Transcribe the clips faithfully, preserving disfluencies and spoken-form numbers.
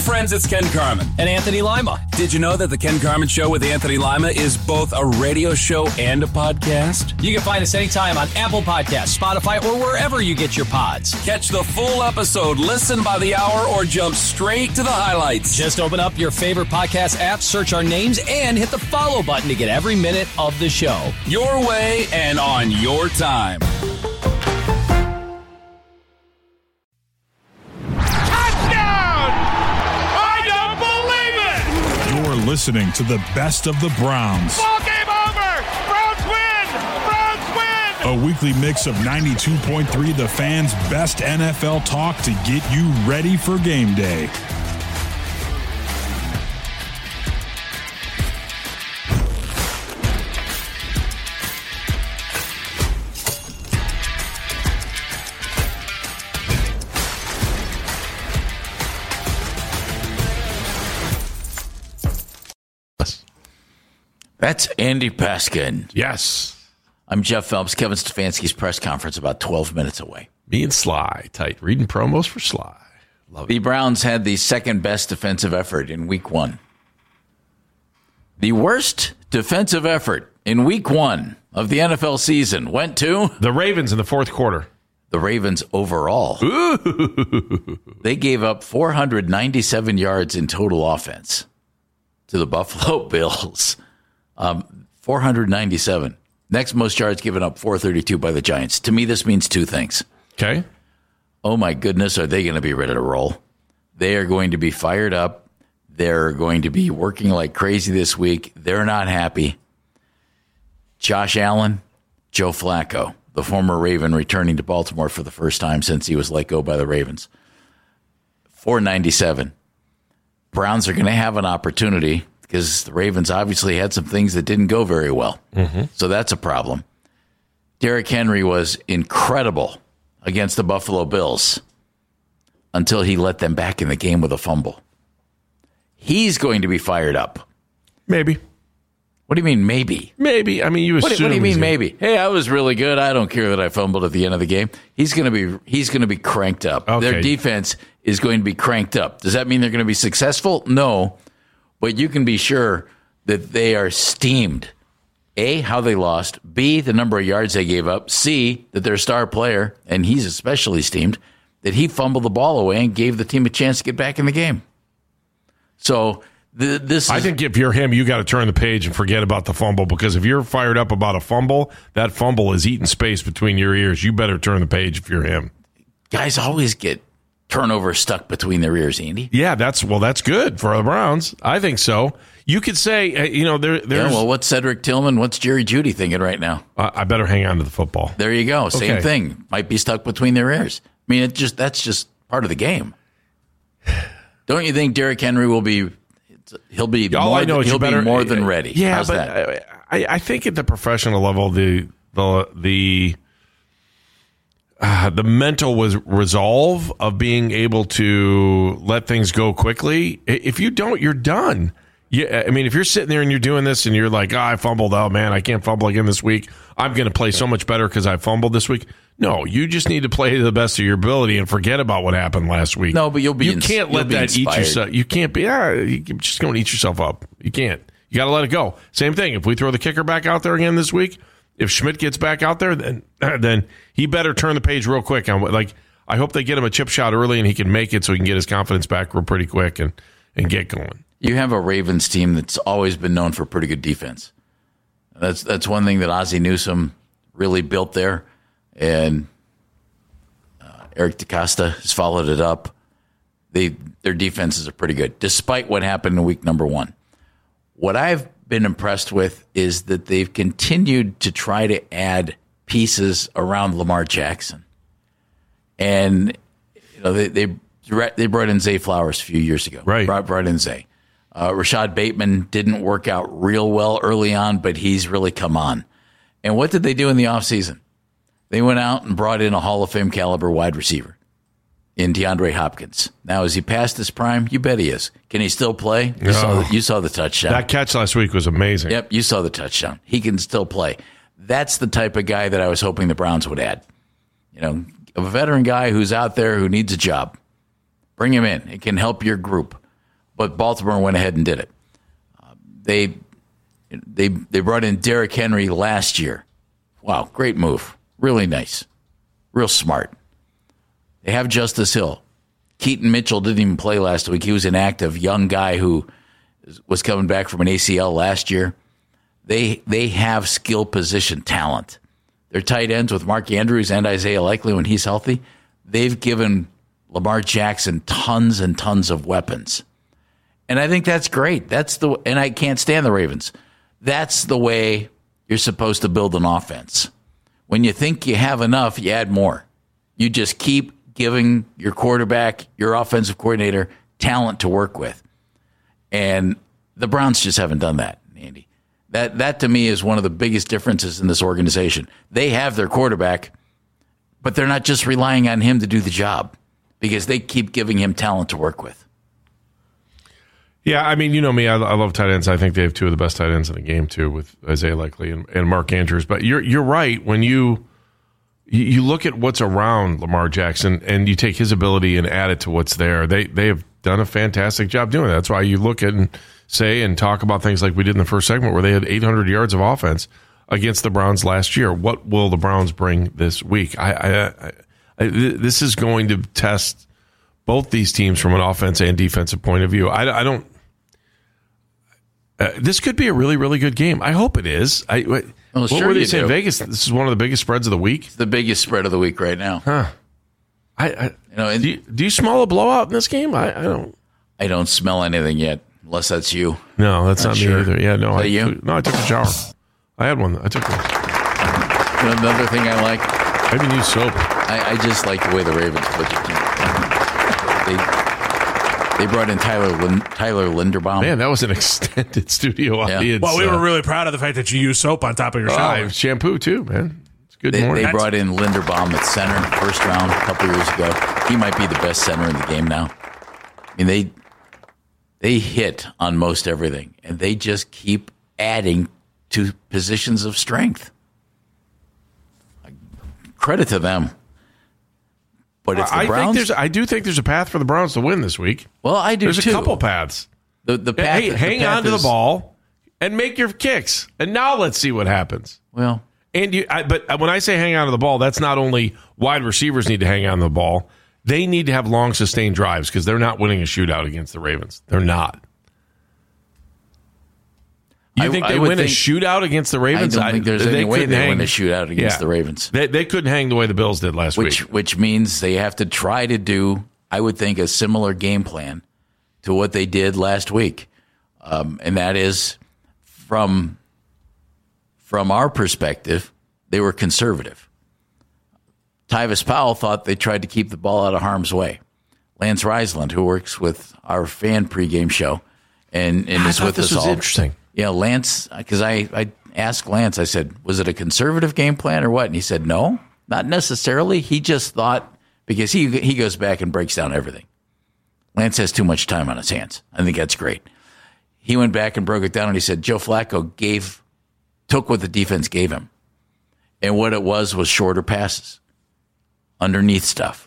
friends, it's Ken Carman. And Anthony Lima. Did you know that the Ken Carman Show with Anthony Lima is both a radio show and a podcast? You can find us anytime on Apple Podcasts, Spotify, or wherever you get your pods. Catch the full episode, listen by the hour, or jump straight to the highlights. Just open up your favorite podcast app, search our names, and hit the follow button to get every minute of the show. Your way and on your time. Listening to the best of the Browns. Ball game over! Browns win! Browns win! A weekly mix of ninety-two point three The Fan's best N F L talk to get you ready for game day. That's Andy Paskin. Yes. I'm Jeff Phelps. Kevin Stefanski's press conference about twelve minutes away. Me and Sly, tight. Reading promos for Sly. Love the it. Browns had the second best defensive effort in week one. The worst defensive effort in week one of the N F L season went to the Ravens in the fourth quarter. The Ravens overall. Ooh. They gave up four hundred ninety-seven yards in total offense to the Buffalo Bills. Um, four hundred ninety-seven. Next most yards given up, four thirty-two by the Giants. To me, this means two things. Okay. Oh, my goodness, are they going to be ready to roll? They are going to be fired up. They're going to be working like crazy this week. They're not happy. Josh Allen, Joe Flacco, the former Raven returning to Baltimore for the first time since he was let go by the Ravens. four ninety-seven. Browns are going to have an opportunity because the Ravens obviously had some things that didn't go very well. Mm-hmm. So that's a problem. Derrick Henry was incredible against the Buffalo Bills until he let them back in the game with a fumble. He's going to be fired up. Maybe. What do you mean, maybe? Maybe. I mean, you assume. What, what do you mean, gonna... maybe? Hey, I was really good. I don't care that I fumbled at the end of the game. He's going to be he's going to be cranked up. Okay. Their defense is going to be cranked up. Does that mean they're going to be successful? No. But you can be sure that they are steamed. A, how they lost. B, the number of yards they gave up. C, that their star player, and he's especially steamed, that he fumbled the ball away and gave the team a chance to get back in the game. So the, this is, I think if you're him, you got to turn the page and forget about the fumble, because if you're fired up about a fumble, that fumble is eating space between your ears. You better turn the page if you're him. Guys always get turnover stuck between their ears, Andy. Yeah, that's well, that's good for the Browns. I think so. You could say, uh, you know, there. There's. Yeah, well, what's Cedric Tillman? What's Jerry Jeudy thinking right now? Uh, I better hang on to the football. There you go. Same Okay. thing. Might be stuck between their ears. I mean, it just that's just part of the game. Don't you think Derrick Henry will be? He'll be. All more I know than, is he'll you better, be more than ready. Yeah, How's but that? I, I think at the professional level, the the the. Uh, the mental was resolve of being able to let things go quickly. If you don't, you're done. Yeah, I mean, if you're sitting there and you're doing this and you're like, oh, I fumbled. Oh, man, I can't fumble again this week. I'm going to play so much better because I fumbled this week. No, you just need to play to the best of your ability and forget about what happened last week. No, but you'll be You ins- can't you'll let be that inspired. eat yourself. You can't be, yeah, you're just going to eat yourself up. You can't. You got to let it go. Same thing. If we throw the kicker back out there again this week, if Schmidt gets back out there, then then he better turn the page real quick. On what, like, I hope they get him a chip shot early and he can make it so he can get his confidence back real pretty quick and, and get going. You have a Ravens team that's always been known for pretty good defense. That's that's one thing that Ozzie Newsome really built there, and uh, Eric DeCosta has followed it up. They their defenses are pretty good, despite what happened in week number one. What I've been impressed with is that they've continued to try to add pieces around Lamar Jackson, and you know they they they brought in Zay Flowers a few years ago. Right, brought, brought in Zay. Uh, Rashad Bateman didn't work out real well early on, but he's really come on. And what did they do in the offseason? They went out and brought in a Hall of Fame caliber wide receiver in DeAndre Hopkins. Now, is he past his prime? You bet he is. Can he still play? You, Oh. saw, the, you saw the touchdown. That catch last week was amazing. Yep, you saw the touchdown. He can still play. That's the type of guy that I was hoping the Browns would add. You know, a veteran guy who's out there who needs a job. Bring him in. It can help your group. but Baltimore went ahead and did it. Uh, they they they brought in Derrick Henry last year. Wow, great move. Really nice. Real smart. They have Justice Hill. Keaton Mitchell didn't even play last week. He was inactive, young guy who was coming back from an A C L last year. They they have skill position talent. Their tight ends with Mark Andrews and Isaiah Likely when he's healthy, they've given Lamar Jackson tons and tons of weapons. And I think that's great. That's the and I can't stand the Ravens. That's the way you're supposed to build an offense. When you think you have enough, you add more. You just keep giving your quarterback, your offensive coordinator, talent to work with. And the Browns just haven't done that, Andy. That that to me is one of the biggest differences in this organization. They have their quarterback, but they're not just relying on him to do the job because they keep giving him talent to work with. Yeah, I mean, you know me, I, I love tight ends. I think they have two of the best tight ends in the game, too, with Isaiah Likely and, and Mark Andrews. But you're you're right. When you, you you look at what's around Lamar Jackson and you take his ability and add it to what's there, they, they have done a fantastic job doing that. That's why you look at and say and talk about things like we did in the first segment where they had eight hundred yards of offense against the Browns last year. What will the Browns bring this week? I, I, I, I this is going to test both these teams from an offense and defensive point of view. I, I don't. Uh, this could be a really, really good game. I hope it is. I, what well, what sure were they you saying? do. Vegas. This is one of the biggest spreads of the week. It's the biggest spread of the week right now. Huh. I, I you know, and do, you, do you smell a blowout in this game? I, I don't. I don't smell anything yet, unless that's you. No, that's not, Not me sure. either. Yeah, no, Is I that you? no, I took a shower. I had one. I took one. You know, another thing I like, I haven't used soap. I, I just like the way the Ravens put the team. They they brought in Tyler Lin, Tyler Linderbaum. Man, that was an extended studio Yeah. audience. Well, we uh, were really proud of the fact that you use soap on top of your oh, shower. shampoo too, man. It's good They, morning. they brought in Linderbaum at center first round a couple years ago. He might be the best center in the game now. I mean, they they hit on most everything, and they just keep adding to positions of strength. Credit to them. But if the I Browns, think there's, I do think there's a path for the Browns to win this week. well, I do There's too. a couple paths. The the path, Hey, the hang path on to the is- ball and make your kicks, and now let's see what happens. Well, And you, I, but when I say hang on to the ball, that's not only wide receivers need to hang on to the ball; they need to have long, sustained drives because they're not winning a shootout against the Ravens. They're not. You I- think I they would win a think- shootout against the I Ravens? don't think there's they any way couldn't they hang- win a shootout against Yeah. the Ravens. They, they couldn't hang the way the Bills did last Which week. which means they have to try to do, I would think, a similar game plan to what they did last week, um, and that is from from our perspective, they were conservative. Tyvis Powell thought they tried to keep the ball out of harm's way. Lance Reisland, who works with our fan pregame show, and, and I is thought with this us was all. interesting. Yeah, Lance, because I, I asked Lance, I said, was it a conservative game plan or what? And he said, no, not necessarily. He just thought, because he he goes back and breaks down everything. Lance has too much time on his hands. I think that's great. He went back and broke it down, and he said Joe Flacco gave, took what the defense gave him. And what it was was shorter passes, underneath stuff.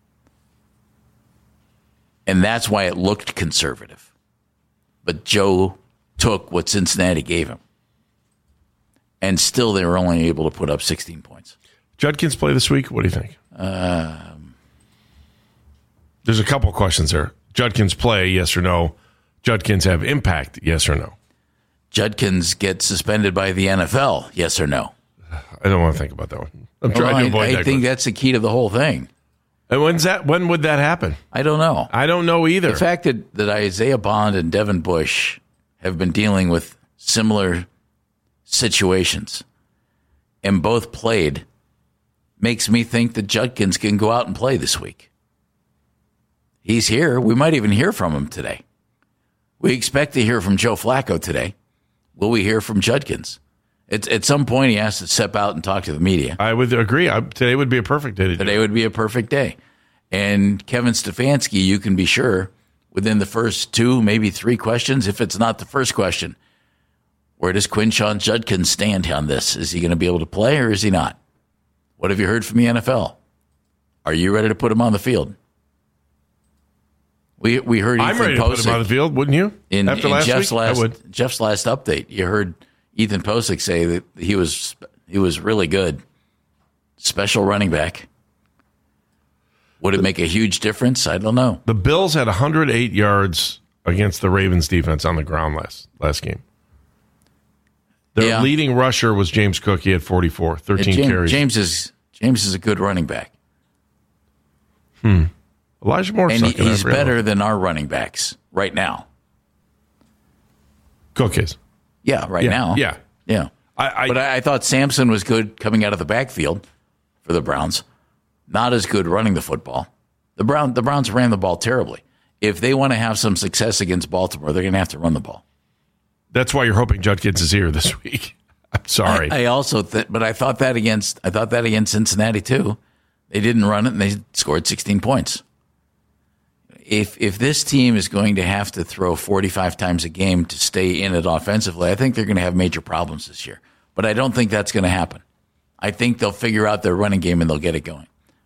And that's why it looked conservative. But Joe took what Cincinnati gave him. And still they were only able to put up sixteen points. Judkins play this week? What do you think? Um, There's a couple questions there. Judkins play, yes or no? Judkins have impact, yes or no? Judkins get suspended by the N F L, yes or no? I don't want to think about that one. I'm Well, trying I, to avoid I that think question. that's the key to the whole thing. And when's that? When would that happen? I don't know. I don't know either. The fact that, that Isaiah Bond and Devin Bush have been dealing with similar situations and both played makes me think that Judkins can go out and play this week. He's here. We might even hear from him today. We expect to hear from Joe Flacco today. Will we hear from Judkins? It's, at some point, he has to step out and talk to the media. I would agree. I, today would be a perfect day to do Today it. would be a perfect day. And Kevin Stefanski, you can be sure, within the first two, maybe three questions, if it's not the first question, where does Quinshon Judkins stand on this? Is he going to be able to play or is he not? What have you heard from the N F L? Are you ready to put him on the field? We we heard Ethan I'm ready to put him on the Posick field, wouldn't you? in, After in last Jeff's week, last I would. Jeff's last update. You heard Ethan Posick say that he was he was really good, special running back. Would it make a huge difference? I don't know. The Bills had one hundred eight yards against the Ravens defense on the ground last last game. Their Yeah. leading rusher was James Cook. He had forty-four, thirteen James, carries. James is James is a good running back, Elijah Moore, and he, he's better than our running backs right now. Cook is. Yeah, right Yeah, now. yeah. yeah. I, I, But I, I thought Sampson was good coming out of the backfield for the Browns. Not as good running the football. The Brown the Browns ran the ball terribly. If they want to have some success against Baltimore, they're going to have to run the ball. that's why you're hoping Judkins is here this week. I'm sorry. I, I also, th- but I thought that against I thought that against Cincinnati too. They didn't run it, and they scored sixteen points. If if this team is going to have to throw forty-five times a game to stay in it offensively, I think they're going to have major problems this year. But I don't think that's going to happen. I think they'll figure out their running game and they'll get it going.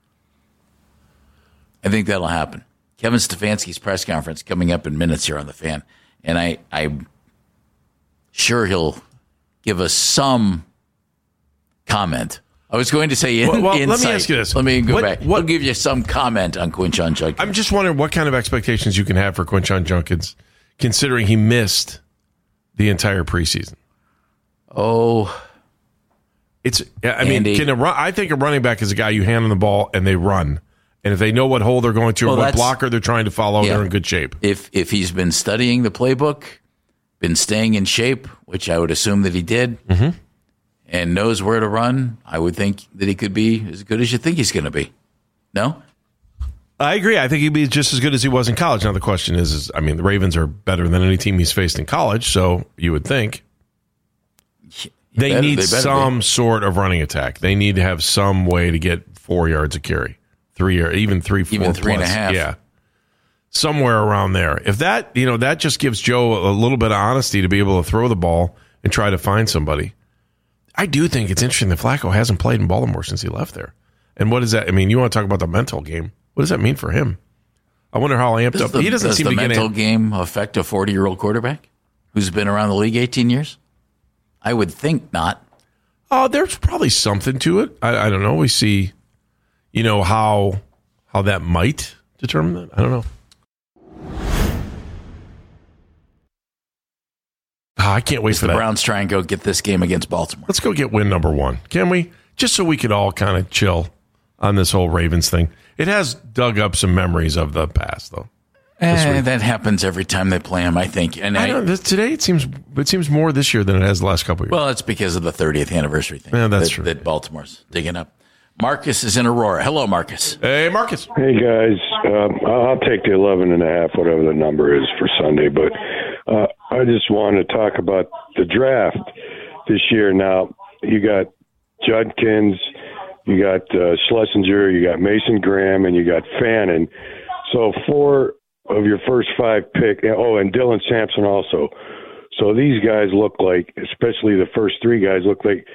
I think that'll happen. Kevin Stefanski's press conference coming up in minutes here on the Fan, and I, I'm sure he'll give us some comment. I was going to say in, Well, well, let me insight. ask you this. Let me go What- back. what- I'll give you some comment on Quinshon Judkins. I'm just wondering what kind of expectations you can have for Quinshon Judkins, considering he missed the entire preseason. Oh, It's. I mean, Andy. can a run, I think a running back is a guy you hand them the ball and they run, and if they know what hole they're going to or Well, what that's- blocker they're trying to follow, Yeah. they're in good shape. if if he's been studying the playbook, been staying in shape, which I would assume that he did, Mm-hmm. and knows where to run, I would think that he could be as good as you think he's going to be. No? I agree. I think he'd be just as good as he was in college. Now the question is, is I mean, the Ravens are better than any team he's faced in college, so you would think they better- need they better some be. sort of running attack. They need to have some way to get four yards a carry, three or even three, four, Even three and a plus. half. Yeah, somewhere around there. If that, you know, that just gives Joe a little bit of honesty to be able to throw the ball and try to find somebody. I do think it's interesting that Flacco hasn't played in Baltimore since he left there. And what does that? I mean, you want to talk about the mental game? What does that mean for him? I wonder how amped Does up the, he doesn't does seem the to get mental in. game affect a forty-year-old quarterback who's been around the league eighteen years? I would think not. Oh, there's probably something to it. I, I don't know. We see, you know, how how that might determine that. I don't know. Oh, I can't wait for The that. Browns try and go get this game against Baltimore. Let's go get win number one, can we? Just so we could all kind of chill on this whole Ravens thing. It has dug up some memories of the past, though. Eh, that happens every time they play them, I think. And I I, don't, this, today it seems it seems more this year than it has the last couple of years. well, it's because of the thirtieth anniversary thing. Yeah, that's that, true. That Baltimore's digging up. Marcus is in Aurora. Hello, Marcus. Hey, Marcus. Hey guys, um, I'll take the eleven and a half, whatever the number is for Sunday. But uh, I just want to talk about the draft this year. Now you got Judkins, you got uh, Schlesinger, you got Mason Graham, and you got Fannin. So four of your first five pick. Oh, and Dylan Sampson also. So these guys look like, especially the first three guys, look like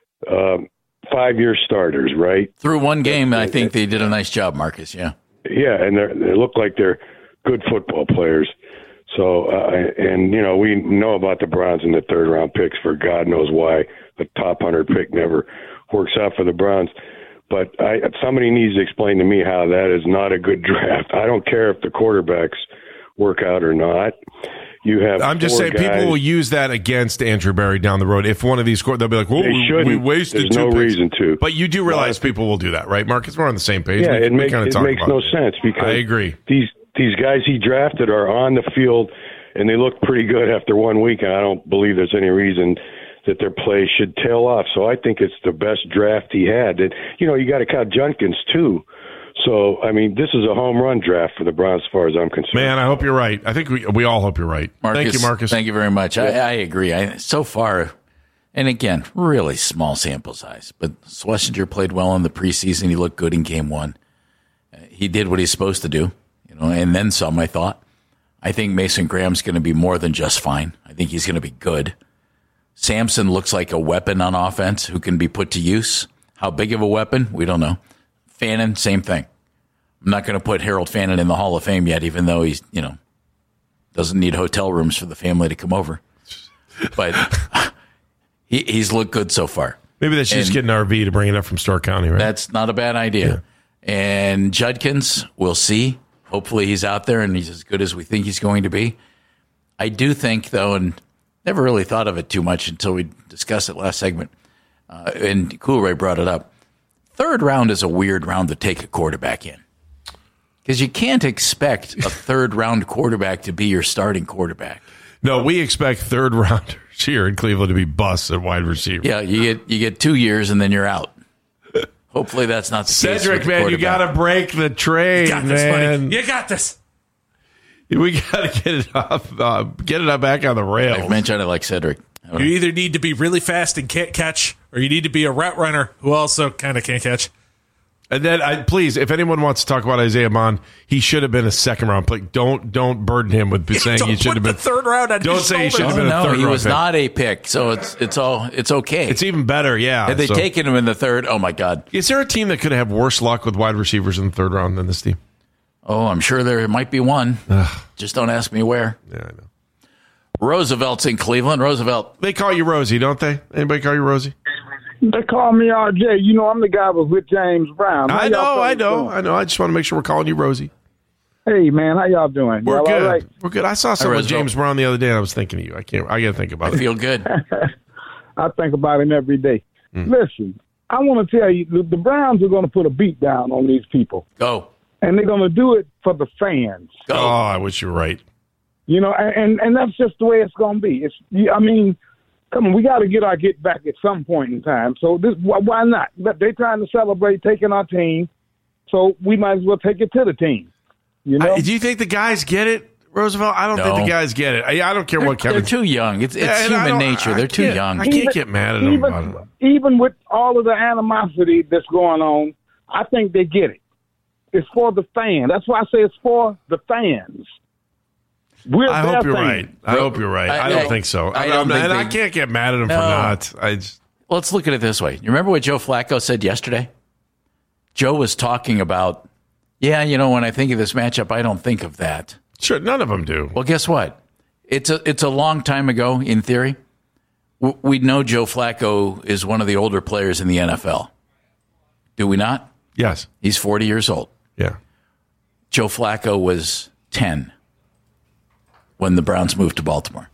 um, five-year starters, right? Through one game, I think they did a nice job, Marcus. Yeah. Yeah, and they they look like they're good football players. So, uh, and you know, we know about the Browns in the third round picks for God knows why the top hundred pick never works out for the Browns. But I, somebody needs to explain to me how that is not a good draft. I don't care if the quarterbacks work out or not. You have. I'm just four saying guys. people will use that against Andrew Barry down the road. If one of these scores, they'll be like, "Well, They we, shouldn't. we wasted There's two no picks." reason to. But you do realize people will do that, right, Marcus? We're on the same page. Yeah, we, it, we make, kinda it talk makes about no it. sense because I agree. These these guys he drafted are on the field and they look pretty good after one week, and I don't believe there's any reason that their play should tail off. So I think it's the best draft he had. And you know, you got to count Judkins too. So I mean, this is a home run draft for the Browns, as far as I'm concerned. Man, I hope you're right. I think we we all hope you're right. Marcus, Thank you, Marcus. Thank you very much. I, I agree. I, so far, and again, really small sample size, but Schlesinger played well in the preseason. He looked good in game one. Uh, he did what he's supposed to do, you know, and then some, I thought. I think Mason Graham's going to be more than just fine. I think he's going to be good. Sampson looks like a weapon on offense who can be put to use. How big of a weapon? We don't know. Fannin, same thing. I'm not going to put Harold Fannin in the Hall of Fame yet, even though he's, you know, doesn't need hotel rooms for the family to come over. But he, he's looked good so far. Maybe they should just get an R V to bring it up from Stark County, right? That's not a bad idea. Yeah. And Judkins, we'll see. Hopefully he's out there and he's as good as we think he's going to be. I do think, though, and never really thought of it too much until we discussed it last segment, uh, and Coolray brought it up. Third round is a weird round to take a quarterback in. Because you can't expect a third-round quarterback to be your starting quarterback. No, we expect third-rounders here in Cleveland to be busts at wide receiver. Yeah, you get you get two years and then you're out. Hopefully that's not the Cedric, case. Cedric, man, you got to break the train, you got this, man. Buddy. You got this. We got to get it off, uh, get it up back on the rails. I've mentioned it like Cedric. You either need to be really fast and can't catch, or you need to be a route runner who also kind of can't catch. And then, I, please, if anyone wants to talk about Isaiah Bond, he should have been a second round pick. Don't don't burden him with saying don't he should have been the third round. On don't his say he should have no, been a no, third round. He was pick. not a pick, so it's it's all it's okay. It's even better, yeah. Had they so, taken him in the third, oh my God! Is there a team that could have worse luck with wide receivers in the third round than this team? Oh, I'm sure there might be one. Ugh. Just don't ask me where. Yeah, I know. Roosevelt's in Cleveland. Roosevelt. They call you Rosie, don't they? Anybody call you Rosie? They call me R J. You know, I'm the guy with, with James Brown. How I know, y'all I know, doing? I know. I just want to make sure we're calling you Rosie. Hey, man, how y'all doing? We're y'all good. all right? We're good. I saw some of James Brown the other day, and I was thinking of you. I can't. I got to think about I it. feel good. I think about him every day. Mm. Listen, I want to tell you, the, the Browns are going to put a beat down on these people. Go. And they're going to do it for the fans. Go. Oh, I wish you were right. You know, and, and, and that's just the way it's going to be. It's, I mean, come on, we got to get our get back at some point in time. So this, why, why not? They're trying to celebrate taking our team, so we might as well take it to the team. You know? I, do you think the guys get it, Roosevelt? I don't No. think the guys get it. I, I don't care They're, what Kevin. they're too young. It's, it's Yeah, and I human don't- nature. I They're too can't- young. I can't get mad at them even, about it. even with all of the animosity that's going on, I think they get it. It's for the fan. That's why I say it's for the fans. We're I their hope you're fans. right. I hope you're right. I, I- don't I- think so. I I don't don't, think and I they- can't get mad at him No. for not. I just, Let's look at it this way. You remember what Joe Flacco said yesterday? Joe was talking about, yeah, you know, when I think of this matchup, I don't think of that. sure, none of them do. Well, guess what? It's a it's a long time ago, in theory. W- We know Joe Flacco is one of the older players in the N F L. Do we not? Yes. He's forty years old. Yeah. Joe Flacco was ten when the Browns moved to Baltimore.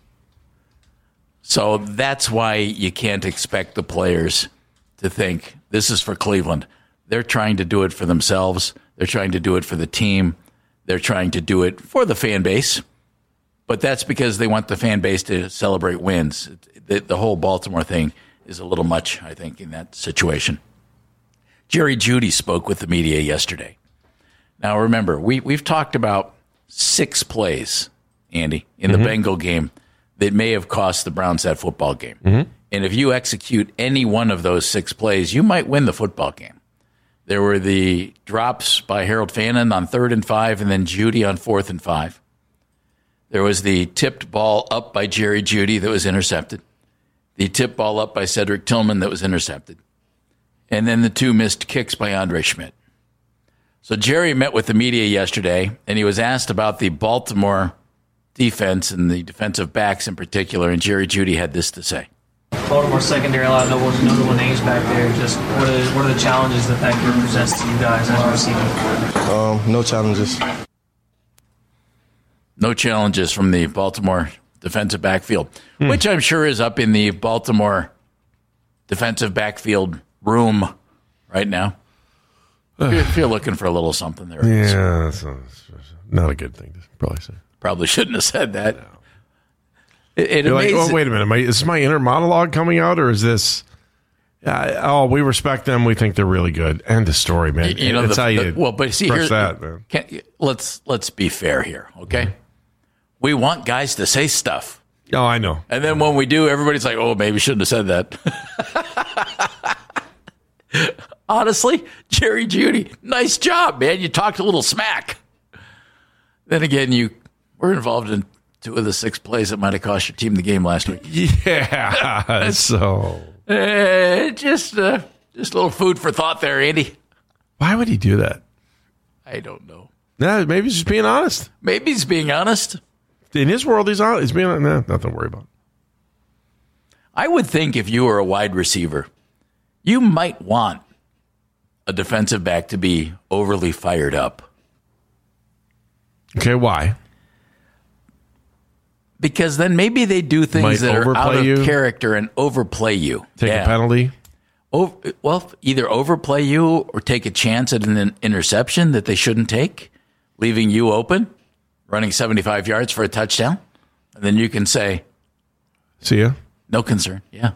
So that's why you can't expect the players to think this is for Cleveland. They're trying to do it for themselves. They're trying to do it for the team. They're trying to do it for the fan base. But that's because they want the fan base to celebrate wins. The, the whole Baltimore thing is a little much, I think, in that situation. Jerry Jeudy spoke with the media yesterday. Now, remember, we, we've talked about six plays, Andy, in Mm-hmm. the Bengal game that may have cost the Browns that football game. Mm-hmm. And if you execute any one of those six plays, you might win the football game. There were the drops by Harold Fannin on third and five, and then Jeudy on fourth and five. There was the tipped ball up by Jerry Jeudy that was intercepted. The tipped ball up by Cedric Tillman that was intercepted. And then the two missed kicks by Andre Schmidt. So Jerry met with the media yesterday, and he was asked about the Baltimore defense and the defensive backs in particular, and Jerry Jeudy had this to say. Baltimore secondary, a lot of notable, notable names back there. Just what are, what are the challenges that that group presents to you guys as a receiver? Um, no challenges. No challenges from the Baltimore defensive backfield, hmm. which I'm sure is up in the Baltimore defensive backfield room right now. If you're looking for a little something there. Yeah, that's not a good thing to probably say. Probably shouldn't have said that. No. It, it You're like, amazes, oh, wait a minute. Am I, is this my inner monologue coming out, or is this, uh, oh, we respect them. We think they're really good. End of story, man. You know, That's the, how you the, well, but see, here's that, man. Can, let's, let's be fair here, okay? Mm-hmm. We want guys to say stuff. Oh, I know. And then when we do, everybody's like, oh, maybe shouldn't have said that. Honestly, Jerry Jeudy, nice job, man. You talked a little smack. Then again, you were involved in two of the six plays that might have cost your team the game last week. Yeah, so. Uh, just, uh, just a little food for thought there, Andy. Why would he do that? I don't know. Yeah, maybe he's just being honest. Maybe he's being honest. In his world, he's honest. He's being nah, nothing to worry about. I would think if you were a wide receiver, you might want a defensive back to be overly fired up. Okay, why? Because then maybe they do things Might that are out of you. character and overplay you. Take Yeah. a penalty? Over, well, either overplay you or take a chance at an interception that they shouldn't take, leaving you open, running seventy-five yards for a touchdown. And then you can say, see ya. No concern. Yeah.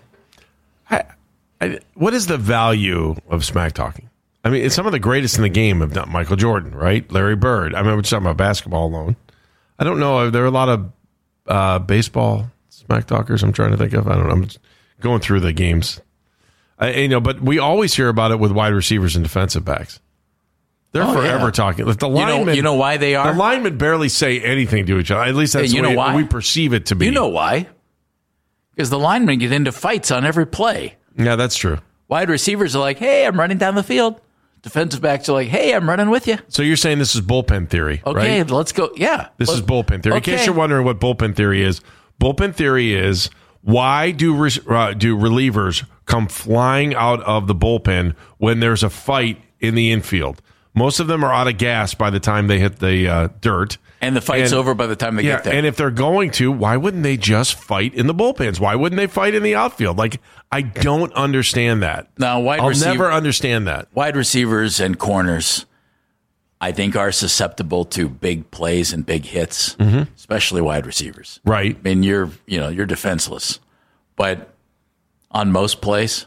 I, I, what is the value of smack talking? I mean, it's some of the greatest in the game have done. Michael Jordan, right? Larry Bird. I mean, we're just talking about basketball alone. I don't know. There are a lot of uh, baseball smack talkers I'm trying to think of. I don't know. I'm just going through the games. I, you know, but we always hear about it with wide receivers and defensive backs. They're Oh, forever yeah. talking. Like the You know- linemen, you know why they are? The linemen barely say anything to each other. At least that's Hey, you the way know why? we perceive it to be. You know why? Because the linemen get into fights on every play. Yeah, that's true. Wide receivers are like, hey, I'm running down the field. Defensive backs are like, hey, I'm running with you. So you're saying this is bullpen theory, Okay, right? let's go. Yeah. This Let's- is bullpen theory. In Okay. case you're wondering what bullpen theory is, bullpen theory is why do re- uh, do relievers come flying out of the bullpen when there's a fight in the infield? Most of them are out of gas by the time they hit the uh, dirt. And the fight's And- over by the time they Yeah, get there. and if they're going to, why wouldn't they just fight in the bullpens? Why wouldn't they fight in the outfield? Like, I don't understand that. Now, wide I'll receiver- never understand that. Wide receivers and corners, I think, are susceptible to big plays and big hits, Mhm. especially wide receivers. Right. I mean, you're you know you're defenseless, but on most plays,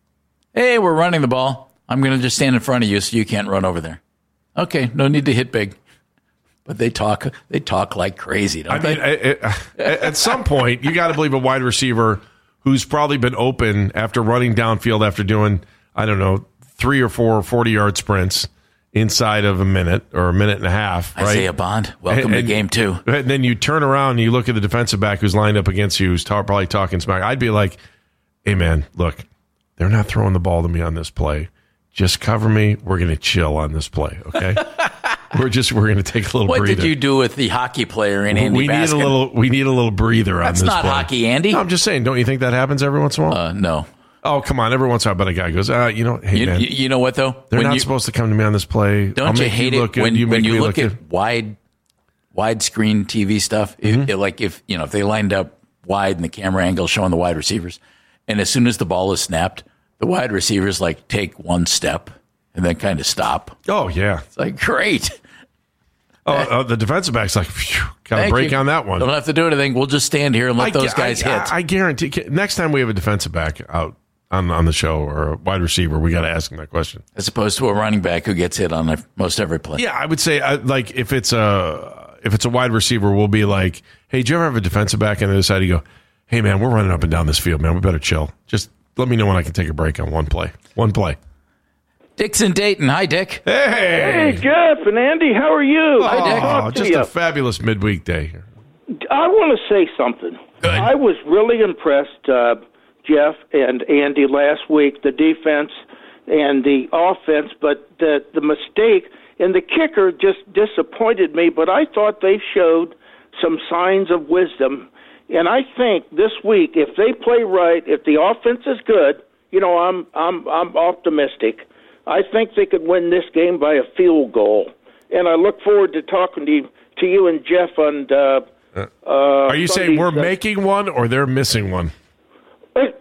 hey, we're running the ball. I'm going to just stand in front of you so you can't run over there. Okay, no need to hit big. But they talk they talk like crazy, don't I they? mean, I- I- at some point, you got to believe a wide receiver who's probably been open after running downfield after doing, I don't know, three or four forty-yard sprints inside of a minute or a minute and a half. Right? Isaiah Bond, welcome And- to game two. And then you turn around and you look at the defensive back who's lined up against you, who's ta- probably talking smack. I'd be like, hey, man, look, they're not throwing the ball to me on this play. Just cover me. We're going to chill on this play, okay? we're just we're going to take a little What breather. did you do with the hockey player in Andy we need Baskin? a little. We need a little breather on That's this. not play. hockey, Andy. No, I'm just saying. Don't you think that happens every once in a while? Uh, no. Oh, come on. Every once in a while, but a guy goes, uh, you know, hey You, man, you, you know what though? they're When not you- supposed to come to me on this play. Don't I'll you make hate look it good. when you when make you me look good. at wide widescreen T V stuff? If- Mm-hmm. it- like if you know if they lined up wide and the camera angle showing the wide receivers, and as soon as the ball is snapped, the wide receivers like take one step and then kind of stop. Oh yeah, It's like great. oh, uh, the defensive back's like, phew, got a Thank break you. on that one. Don't have to do anything. We'll just stand here and let I those gu- guys I, hit. I, I guarantee. Next time we have a defensive back out on on the show or a wide receiver, we got to ask him that question. as opposed to a running back who gets hit on a, most every play. Yeah, I would say uh, like if it's a if it's a wide receiver, we'll be like, hey, do you ever have a defensive back on the other side? You go, hey man, we're running up and down this field, man. We better chill. Just let me know when I can take a break on one play. One play. Dixon Dayton. Hi, Dick. Hey, Hey, Jeff and Andy, how are you? Hi, Dick. Good to Oh, talk to just you. a fabulous midweek day here. I want to say something. Good. I was really impressed, uh, Jeff and Andy, last week, the defense and the offense, but the, the mistake and the kicker just disappointed me, but I thought they showed some signs of wisdom. And I think this week, if they play right, if the offense is good, you know, I'm I'm I'm optimistic. I think they could win this game by a field goal. And I look forward to talking to you, to you and Jeff on uh, Uh, uh, Are you saying we're making one or they're missing one? I,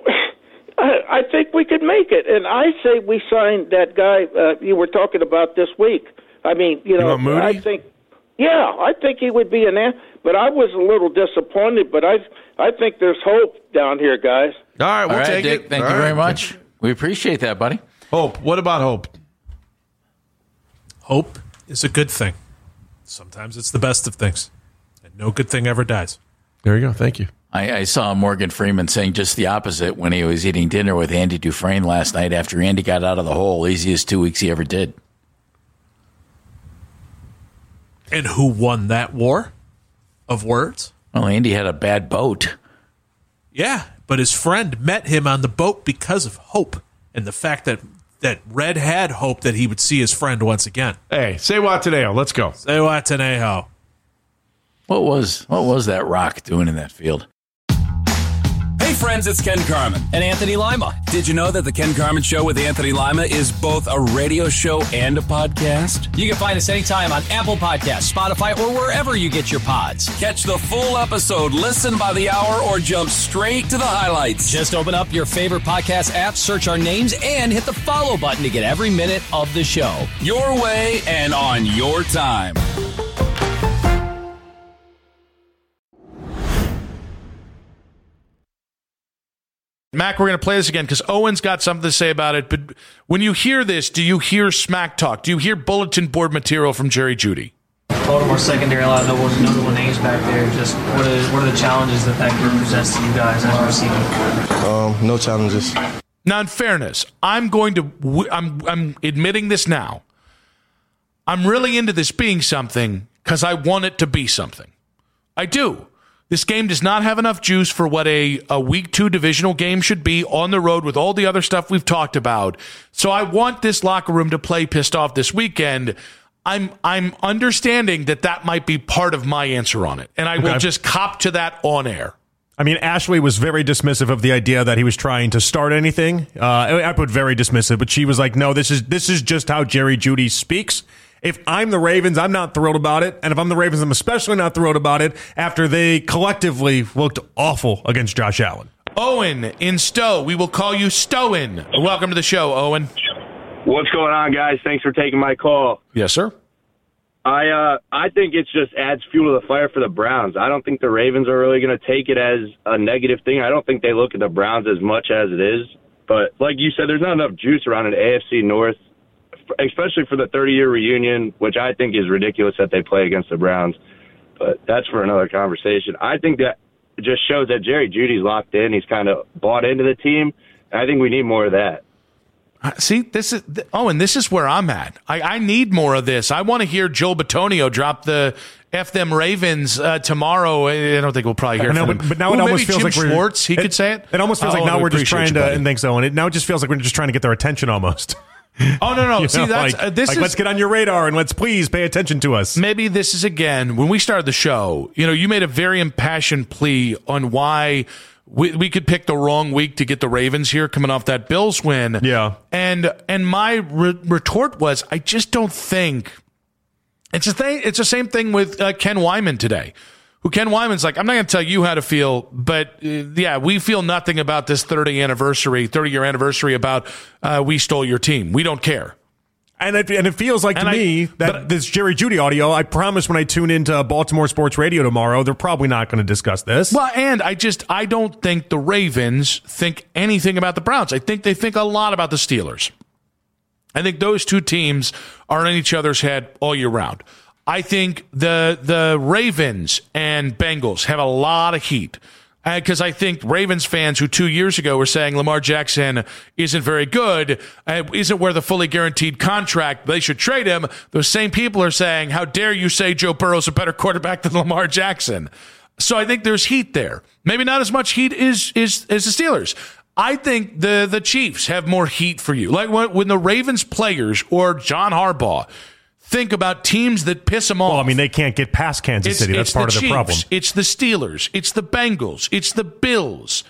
I think we could make it, and I say we sign that guy uh, you were talking about this week. I mean, you know, want Moody? I think, yeah, I think he would be an. a- But I was a little disappointed. But I, I think there's hope down here, guys. All right, we'll All right, take Dick. it. Thank All you very right. much. We appreciate that, buddy. Hope. What about hope? Hope is a good thing. Sometimes it's the best of things, and no good thing ever dies. There you go. Thank you. I, I saw Morgan Freeman saying just the opposite when he was eating dinner with Andy Dufresne last night after Andy got out of the hole. Easiest two weeks he ever did. And who won that war of words? Well, Andy had a bad boat. Yeah, but his friend met him on the boat because of hope and the fact that that Red had hoped that he would see his friend once again. Hey, Sewa Teneo, let's go. Sewa Teneo. What was what was that rock doing in that field? Hey friends, it's Ken Carman. And Anthony Lima. Did you know that the Ken Carman Show with Anthony Lima is both a radio show and a podcast? You can find us anytime on Apple Podcasts, Spotify, or wherever you get your pods. Catch the full episode, listen by the hour, or jump straight to the highlights. Just open up your favorite podcast app, search our names, and hit the follow button to get every minute of the show. Your way and on your time. Mac, we're going to play this again because Owen's got something to say about it. But when you hear this, do you hear smack talk? Do you hear bulletin board material from Jerry Jeudy? Baltimore secondary, a lot of notable, notable names back there. Just what are, what are the challenges that that group presents to you guys as a receiver? Um, no challenges. Now, in fairness, I'm going to. I'm I'm admitting this now. I'm really into this being something because I want it to be something. I do. This game does not have enough juice for what a, a week two divisional game should be on the road with all the other stuff we've talked about. So I want this locker room to play pissed off this weekend. I'm I'm understanding that that might be part of my answer on it, and I Okay. will just cop to that on air. I mean, Ashley was very dismissive of the idea that he was trying to start anything. Uh, I I put very dismissive, but she was like, no, this is this is just how Jerry Jeudy speaks. If I'm the Ravens, I'm not thrilled about it. And if I'm the Ravens, I'm especially not thrilled about it after they collectively looked awful against Josh Allen. Owen in Stowe. We will call you Stowen. Welcome to the show, Owen. What's going on, guys? Thanks for taking my call. Yes, sir. I uh, I think it just adds fuel to the fire for the Browns. I don't think the Ravens are really going to take it as a negative thing. I don't think they look at the Browns as much as it is. But like you said, there's not enough juice around an A F C North, especially for the thirty-year reunion, which I think is ridiculous that they play against the Browns. But that's for another conversation. I think that it just shows that Jerry Jeudy's locked in. He's kind of bought into the team. And I think we need more of that. See, this is oh, and this is where I'm at. I, I need more of this. I want to hear Joe Bitonio drop the F them Ravens uh, tomorrow. I don't think we'll probably hear I know, from but, him. but now Well, it almost maybe feels Jim like we're Schwartz. He it, could say it. It almost feels Oh, like now we we're just appreciate trying you, to, buddy. and think so. And it now it just feels like we're just trying to get their attention almost. Oh no, no. You See, know, that's like, uh, this like, is. let's get on your radar and let's please pay attention to us. Maybe this is again when we started the show. You know, you made a very impassioned plea on why we, we could pick the wrong week to get the Ravens here coming off that Bills win. Yeah, and and my re- retort was, I just don't think it's a thing. It's the same thing with uh, Ken Wyman today. Who Ken Wyman's like, I'm not going to tell you how to feel, but uh, yeah, we feel nothing about this thirty anniversary, thirty year anniversary about uh, we stole your team. We don't care. And it, and it feels like to And I- me that but- this Jerry Jeudy audio, I promise when I tune into Baltimore Sports Radio tomorrow, they're probably not going to discuss this. Well, and I just, I don't think the Ravens think anything about the Browns. I think they think a lot about the Steelers. I think those two teams are in each other's head all year round. I think the the Ravens and Bengals have a lot of heat because uh, I think Ravens fans who two years ago were saying Lamar Jackson isn't very good, uh, isn't worth a fully guaranteed contract, they should trade him. Those same people are saying, how dare you say Joe Burrow's a better quarterback than Lamar Jackson? So I think there's heat there. Maybe not as much heat as is as the Steelers. I think the the Chiefs have more heat for you. Like when, when the Ravens players or John Harbaugh think about teams that piss them off. Well, I mean, they can't get past Kansas It's, City. That's it's part the of the Chiefs, problem. It's the Steelers. It's the Bengals. It's the Bills.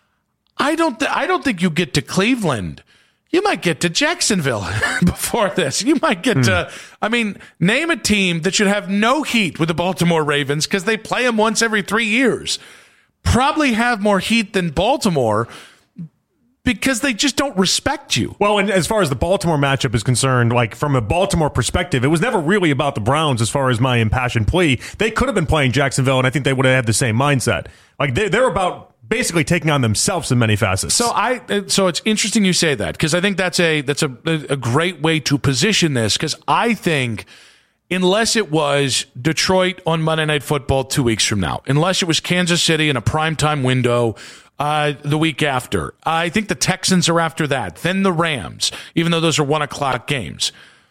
I don't. Th- I don't think you get to Cleveland. You might get to Jacksonville before this. You might get Hmm. to. I mean, name a team that should have no heat with the Baltimore Ravens because they play them once every three years. Probably have more heat than Baltimore. Because they just don't respect you. Well, and as far as the Baltimore matchup is concerned, like from a Baltimore perspective, it was never really about the Browns as far as my impassioned plea. They could have been playing Jacksonville, and I think they would have had the same mindset. Like they, they're about basically taking on themselves in many facets. So I, so it's interesting you say that because I think that's a that's a a great way to position this because I think unless it was Detroit on Monday Night Football two weeks from now, unless it was Kansas City in a primetime window. Uh, the week after. I think the Texans are after that. Then the Rams, even though those are one o'clock games.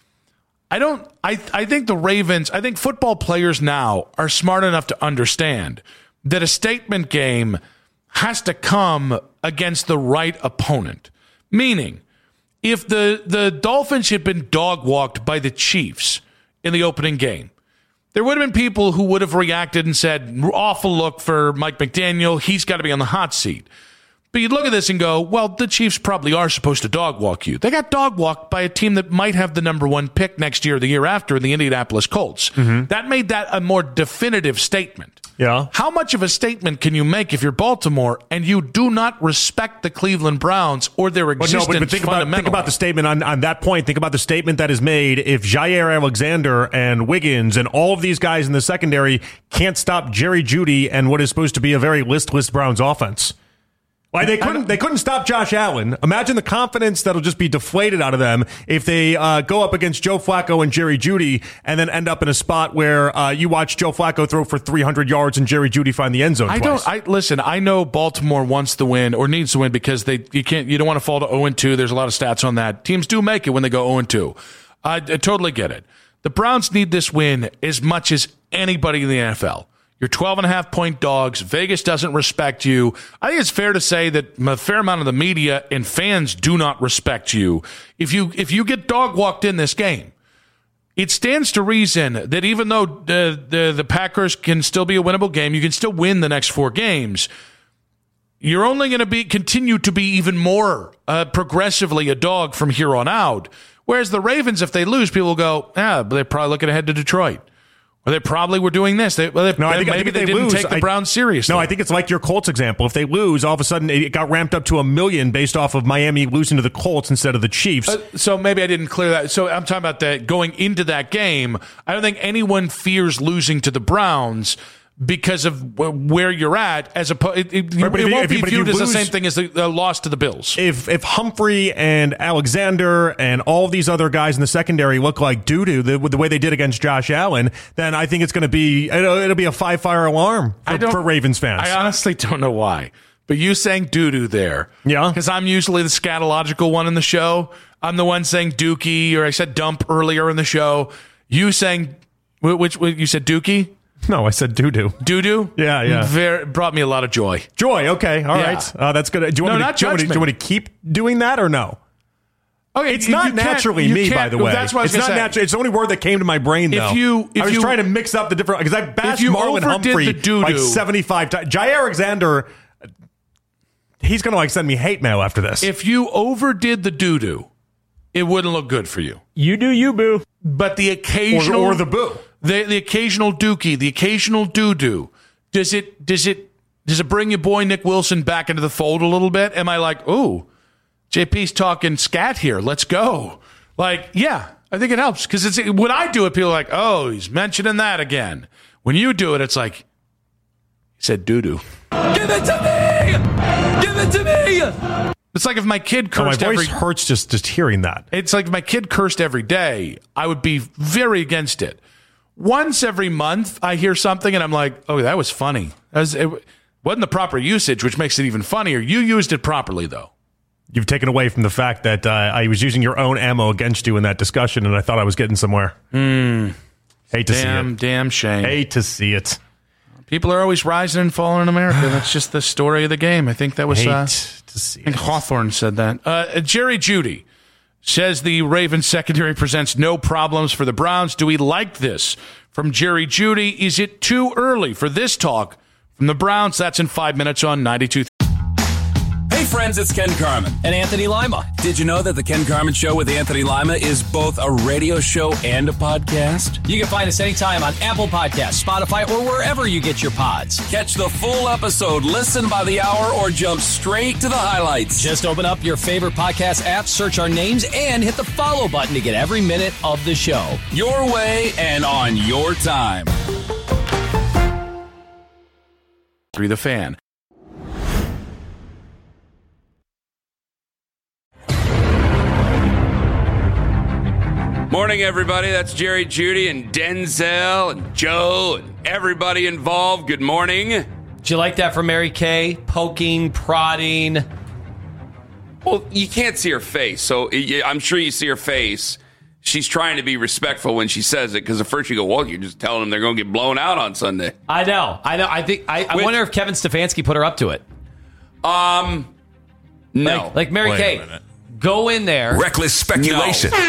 I don't, I, I think the Ravens, I think football players now are smart enough to understand that a statement game has to come against the right opponent. Meaning, if the, the Dolphins had been dog-walked by the Chiefs in the opening game, there would have been people who would have reacted and said, awful look for Mike McDaniel. He's got to be on the hot seat. But you'd look at this and go, well, the Chiefs probably are supposed to dog-walk you. They got dog-walked by a team that might have the number one pick next year or the year after in the Indianapolis Colts. Mm-hmm. That made that a more definitive statement. Yeah. How much of a statement can you make if you're Baltimore and you do not respect the Cleveland Browns or their existence well, no, but, but think fundamentally? About, think about the statement on, on that point. Think about the statement that is made if Jair Alexander and Wiggins and all of these guys in the secondary can't stop Jerry Jeudy and what is supposed to be a very listless Browns offense. Why they couldn't they couldn't stop Josh Allen. Imagine the confidence that'll just be deflated out of them if they uh, go up against Joe Flacco and Jerry Jeudy and then end up in a spot where uh, you watch Joe Flacco throw for three hundred yards and Jerry Jeudy find the end zone I twice. don't I listen, I know Baltimore wants to win or needs to win because they you can't you don't want to fall to oh and two. There's a lot of stats on that. Teams do make it when they go oh and two. I, I totally get it. The Browns need this win as much as anybody in the N F L. You're twelve and a half point dogs. Vegas doesn't respect you. I think it's fair to say that a fair amount of the media and fans do not respect you. If you if you get dog walked in this game, it stands to reason that even though the, the, the Packers can still be a winnable game, you can still win the next four games. You're only going to be continue to be even more uh, progressively a dog from here on out. Whereas the Ravens, if they lose, people will go, ah, but they're probably looking ahead to Detroit. Or they probably were doing this. They, well, they, no, I think, maybe I think they, they didn't lose, take the I, Browns seriously. No, I think it's like your Colts example. If they lose, all of a sudden it got ramped up to a million based off of Miami losing to the Colts instead of the Chiefs. Uh, so maybe I didn't clear that. So I'm talking about that going into that game. I don't think anyone fears losing to the Browns because of where you're at, as opposed, it, it, right, it you, won't be you, viewed as lose, the same thing as the uh, loss to the Bills. If if Humphrey and Alexander and all these other guys in the secondary look like doo-doo the, the way they did against Josh Allen, then I think it's going to be it'll, it'll be a five-fire alarm for, for Ravens fans. I honestly don't know why, but you saying doo-doo there, yeah, because I'm usually the scatological one in the show. I'm the one saying dookie, or I said dump earlier in the show. You saying which, which you said dookie? No, I said doo-doo. Doo-doo? Yeah, yeah. Very, brought me a lot of joy. Joy, okay. All yeah. right. Uh, that's good. Do you, want no, me to, do, you want me to, do you want me to keep doing that or no? Okay, it's you, not you naturally me, by the way. That's what I was it's not say. natural. It's the only word that came to my brain, though. If you, if I was you, trying to mix up the different... Because I bashed Marlon Humphrey like seventy-five times. Jair Alexander, he's going to like send me hate mail after this. If you overdid the doo-doo, it wouldn't look good for you. You do you, boo. But the occasional... Or, or the boo. The the occasional dookie, the occasional doo-doo, does it does it does it bring your boy Nick Wilson back into the fold a little bit? Am I like, ooh, J P's talking scat here, let's go? Like, yeah, I think it helps because it's when I do it, people are like, oh, he's mentioning that again. When you do it, it's like he said doo-doo. Give it to me! Give it to me! It's like if my kid cursed oh, my voice every hurts just just hearing that. It's like if my kid cursed every day, I would be very against it. Once every month, I hear something and I'm like, oh, that was funny. That was, it wasn't the proper usage, which makes it even funnier. You used it properly, though. You've taken away from the fact that uh, I was using your own ammo against you in that discussion, and I thought I was getting somewhere. Mm. Hate to damn, see it. Damn shame. Hate to see it. People are always rising and falling in America. That's just the story of the game. I think that was... Hate uh, to see I think it. Hawthorne said that. Uh, Jerry Jeudy says the Ravens secondary presents no problems for the Browns. Do we like this from Jerry Jeudy? Is it too early for this talk from the Browns? That's in five minutes on ninety-two. Hey friends, it's Ken Carman. And Anthony Lima. Did you know that the Ken Carman Show with Anthony Lima is both a radio show and a podcast? You can find us anytime on Apple Podcasts, Spotify, or wherever you get your pods. Catch the full episode, listen by the hour, or jump straight to the highlights. Just open up your favorite podcast app, search our names, and hit the follow button to get every minute of the show. Your way and on your time. Through the fan. Morning, everybody. That's Jerry Jeudy and Denzel and Joe and everybody involved. Good morning. Did you like that from Mary Kay? Poking, prodding. Well, you can't see her face, so I'm sure you see her face. She's trying to be respectful when she says it, because at first you go, well, you're just telling them they're going to get blown out on Sunday. I know. I know. I think. I, I Which, wonder if Kevin Stefanski put her up to it. Um, no. Like, like Mary Wait Kay. a minute. Go in there. Reckless speculation. No.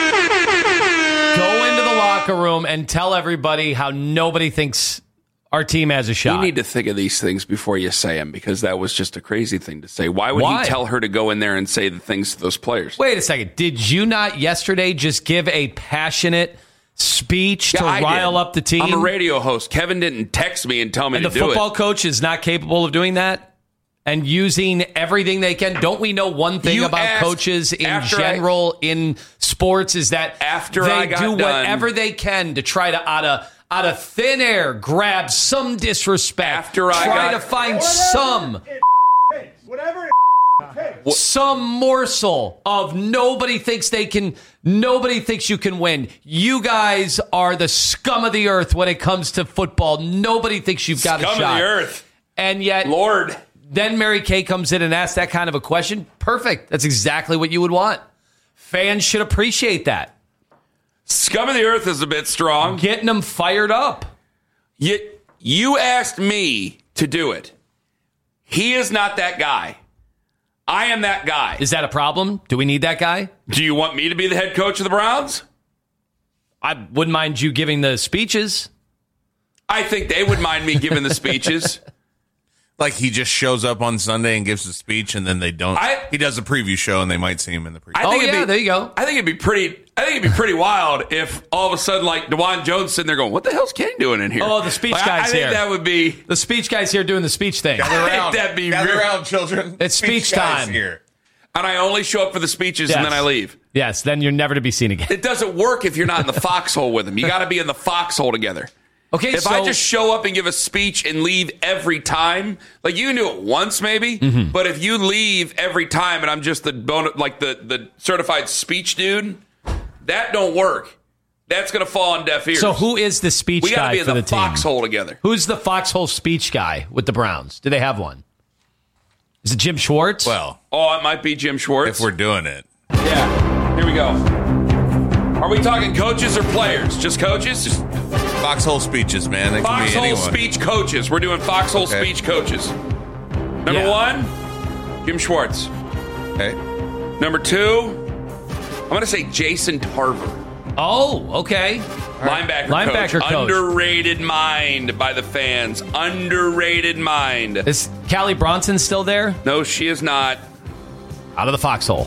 Go into the locker room and tell everybody how nobody thinks our team has a shot. You need to think of these things before you say them, because that was just a crazy thing to say. Why would Why? he tell her to go in there and say the things to those players? Wait a second. Did you not yesterday just give a passionate speech Yeah, to I rile did. up the team? I'm a radio host. Kevin didn't text me and tell me and to the do football it. coach is not capable of doing that? And using everything they can. Don't we know one thing You about asked coaches in after general in sports is that After they I got do done- whatever they can to try to out of out of thin air grab some disrespect. After I try got- to find some Whatever. some morsel of nobody thinks they can nobody thinks you can win. You guys are the scum of the earth when it comes to football. Nobody thinks you've got Scum a of shot. the earth. And yet Lord. Then Mary Kay comes in and asks that kind of a question. Perfect. That's exactly what you would want. Fans should appreciate that. Scum of the earth is a bit strong. Getting them fired up. You, you asked me to do it. He is not that guy. I am that guy. Is that a problem? Do we need that guy? Do you want me to be the head coach of the Browns? I wouldn't mind you giving the speeches. I think they would mind me giving the speeches. Like he just shows up on Sunday and gives a speech, and then they don't. I- he does a preview show, and they might see him in the preview. I think Oh, it'd yeah, be, there you go. I think it'd be pretty. I think it'd be pretty wild if all of a sudden, like DeJuan Jones sitting there going, "What the hell's Kenny doing in here?" Oh, the speech Like, I- guy's I think here. that would be. The speech guy's here doing the speech thing. I think that'd be Gather real- around, children. It's speech guy's time. here. And I only show up for the speeches and Yes. then I leave. Yes, then you're never to be seen again. It doesn't work if you're not in the foxhole with them. You got to be in the foxhole together. Okay, if so I just show up and give a speech and leave every time, like you can do it once maybe, Mm-hmm. but if you leave every time and I'm just the bon- like the the certified speech dude, that don't work. That's going to fall on deaf ears. So who is the speech we gotta guy be in for the, the team? foxhole together. Who's the foxhole speech guy with the Browns? Do they have one? Is it Jim Schwartz? Well, Oh, it might be Jim Schwartz. if we're doing it, yeah, here we go. Are we talking coaches or players? Just coaches? Just foxhole speeches, man. It can be Foxhole anyone. speech coaches. We're doing foxhole Okay. speech coaches. Number Yeah. one, Jim Schwartz. Okay. Number two, I'm going to say Jason Tarver. Oh, okay. Linebacker, Linebacker coach. coach. Underrated mind by the fans. Underrated mind. Is Callie Bronson still there? No, she is not. Out of the foxhole.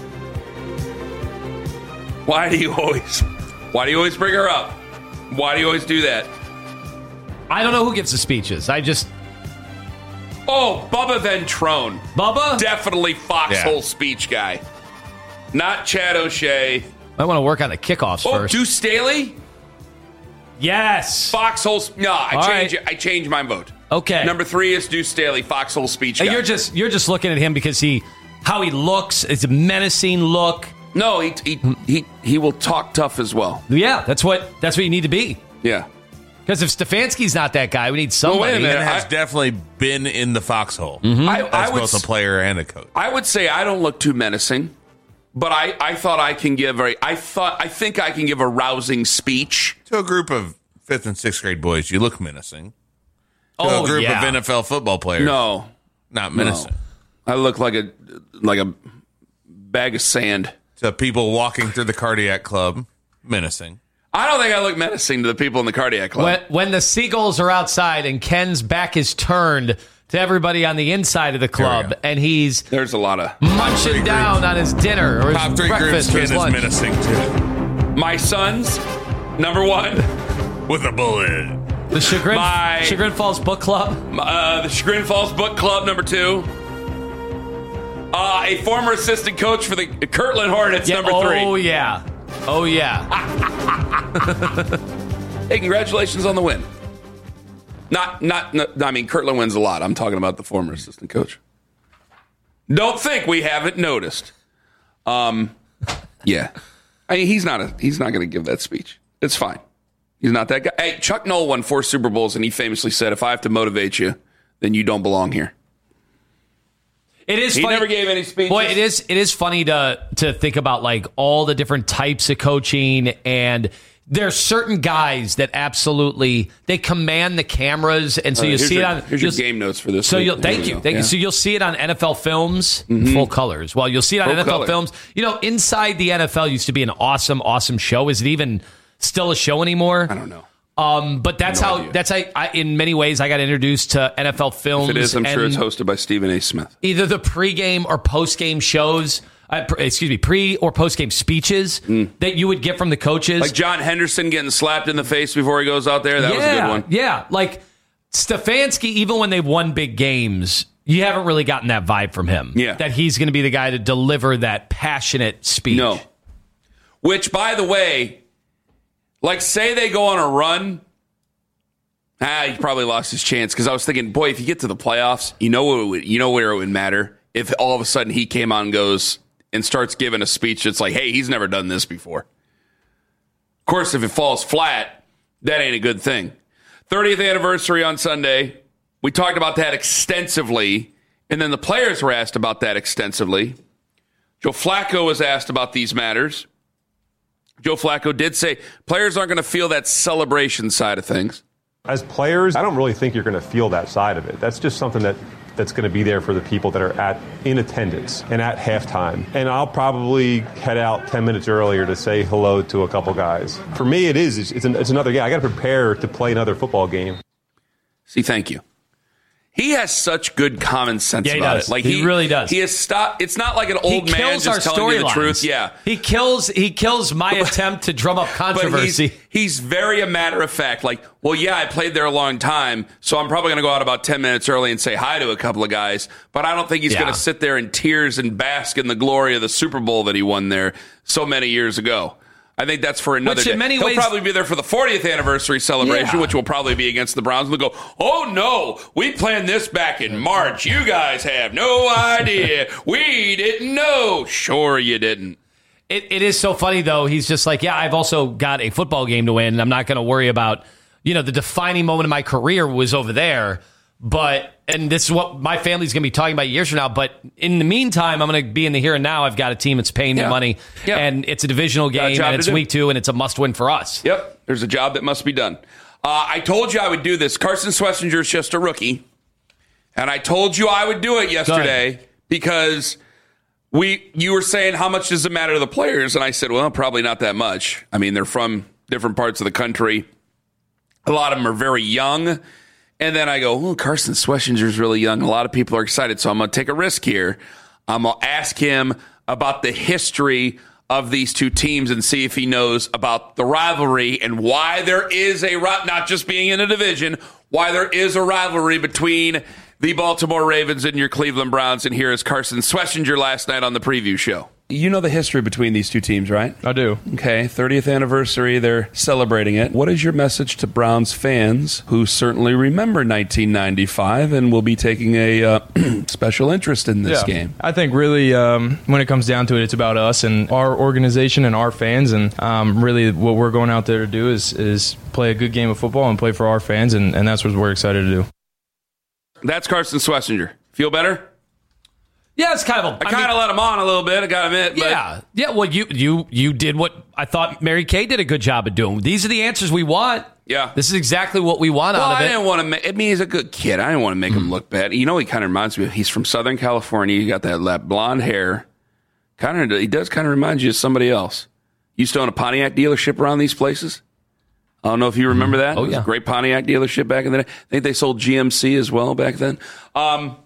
Why do you always why do you always bring her up? Why do you always do that? I don't know who gives the speeches. I just... Oh, Bubba Ventrone. Bubba? Definitely foxhole Yeah. speech guy. Not Chad O'Shea. I want to work on the kickoffs Oh, first. Deuce Staley? Yes. Foxhole. No, I All change. right. I change my vote. Okay. Number three is Deuce Staley, Foxhole speech guy. And you're just you're just looking at him because he how he looks. It's a menacing look. no, he he he he will talk tough as well. Yeah, that's what that's what you need to be. Yeah. Because if Stefanski's not that guy, we need Well, somebody. wait a minute. Ethan has I- definitely been in the foxhole. Mm-hmm. I, I As would both a s- player and a coach. I would say I don't look too menacing, but I, I thought I can give a I thought I think I can give a rousing speech. To a group of fifth and sixth grade boys, you look menacing. To Oh, a group yeah. of N F L football players, No, not no. menacing. I look like a like a bag of sand. To people walking through the cardiac club, menacing. I don't think I look menacing to the people in the cardiac club. When, when the Seagulls are outside and Ken's back is turned to everybody on the inside of the club, and he's There's a lot of munching down on his dinner or his Top three breakfast groups, or Ken his is lunch. menacing too. my sons. Number one, With a bullet. The Chagrin, My- Chagrin Falls Book Club. uh, the Chagrin Falls Book Club. Number two, uh, a former assistant coach for the Kirtland Hornets. Yeah, Number oh, three. yeah. Oh, yeah. Hey, congratulations on the win. Not, not, not, I mean, Kirtland wins a lot. I'm talking about the former assistant coach. Don't think we haven't noticed. Um, yeah, I mean, he's not a, he's not going to give that speech. It's fine. He's not that guy. Hey, Chuck Noll won four Super Bowls, and he famously said, "If I have to motivate you, then you don't belong here." It is He funny. never gave any speeches. Boy, it is it is funny to to think about like all the different types of coaching and there's certain guys that absolutely they command the cameras, and so Uh, you here's see your, it on. Here's your game notes for this. So week. you'll Here thank we you, go. thank Yeah. you. So you'll see it on N F L Films, Mhm. full colors. Well, you'll see it on Full N F L color. Films. You know, Inside the N F L used to be an awesome, awesome show. Is it even still a show anymore? I don't know. Um, but that's No how. idea. That's how. I, in many ways, I got introduced to N F L Films. If it is, I'm sure and it's hosted by Stephen A. Smith. either the pregame or postgame shows. Uh, pr- excuse me, pre or postgame speeches that you would get from the coaches. Like John Henderson getting slapped in the face before he goes out there. That yeah, was a good one. Yeah, like Stefanski, even when they've won big games, you haven't really gotten that vibe from him. Yeah. That he's going to be the guy to deliver that passionate speech. No. Which, by the way, like say they go on a run. Ah, he probably lost his chance because I was thinking, boy, if you get to the playoffs, you know what it would, you know where it would matter if all of a sudden he came out and goes and starts giving a speech that's like, hey, he's never done this before. Of course, if it falls flat, that ain't a good thing. thirtieth anniversary on Sunday. We talked about that extensively, and then the players were asked about that extensively. Joe Flacco was asked about these matters. Joe Flacco did say players aren't going to feel that celebration side of things. As players, I don't really think you're going to feel that side of it. That's just something that that's going to be there for the people that are at in attendance and at halftime. And I'll probably head out ten minutes earlier to say hello to a couple guys. For me, it is. It's, it's, an, it's another game. I got to prepare to play another football game. See, thank you. He has such good common sense Yeah, he about does. it. Like He really does. He has stopped. It's not like an He old man kills our just telling you the storylines. truth. Yeah. He kills. He kills my attempt to drum up But controversy. he's, he's very a matter of fact. Like, well, yeah, I played there a long time, so I'm probably going to go out about ten minutes early and say hi to a couple of guys. But I don't think he's Yeah. going to sit there in tears and bask in the glory of the Super Bowl that he won there so many years ago. I think that's for another Which day. in many He'll ways- probably be there for the fortieth anniversary celebration, Yeah. which will probably be against the Browns. And they'll go, oh, no, we planned this back in March. You guys have no idea. We didn't know. Sure you didn't. It, it is so funny, though. He's just like, yeah, I've also got a football game to win, and I'm not going to worry about, you know, the defining moment of my career was over there. But, and this is what my family's going to be talking about years from now. But in the meantime, I'm going to be in the here and now. I've got a team that's paying me Yeah. money, Yeah. and it's a divisional Got a game, job and to it's do. week two, and it's a must win for us. Yep, there's a job that must be done. Uh, I told you I would do this. Carson Schlesinger is just a rookie. And I told you I would do it yesterday because we you were saying how much does it matter to the players? And I said, well, probably not that much. I mean, they're from different parts of the country. A lot of them are very young. And then I go, oh, Carson Schlesinger's really young. A lot of people are excited, so I'm going to take a risk here. I'm going to ask him about the history of these two teams and see if he knows about the rivalry and why there is a, ri- not just being in a division, why there is a rivalry between the Baltimore Ravens and your Cleveland Browns. And here is Carson Schlesinger last night on the preview show. You know the history between these two teams, right? I do. Okay, thirtieth anniversary, they're celebrating it. What is your message to Browns fans who certainly remember nineteen ninety-five and will be taking a uh, special interest in this Yeah. game? I think really um, when it comes down to it, it's about us and our organization and our fans. And um, really what we're going out there to do is is play a good game of football and play for our fans. And, and that's what we're excited to do. That's Carson Schlesinger. Feel better? Yeah, it's kind of a. I, kind of let him on a little bit, I got to admit. But Yeah, yeah. Well, you you you did what I thought Mary Kay did a good job of doing. These are the answers we want. Yeah, this is exactly what we want well, out of I it. didn't want to make. I mean, he's a good kid. I didn't want to make him look bad. You know, he kind of reminds me of. He's from Southern California. He got that, that blonde hair. Kind of, he does kind of remind you of somebody else. Used to own a Pontiac dealership around these places. I don't know if you remember that. Oh, It was yeah. a great Pontiac dealership back in the day. I think they sold G M C as well back then. Um,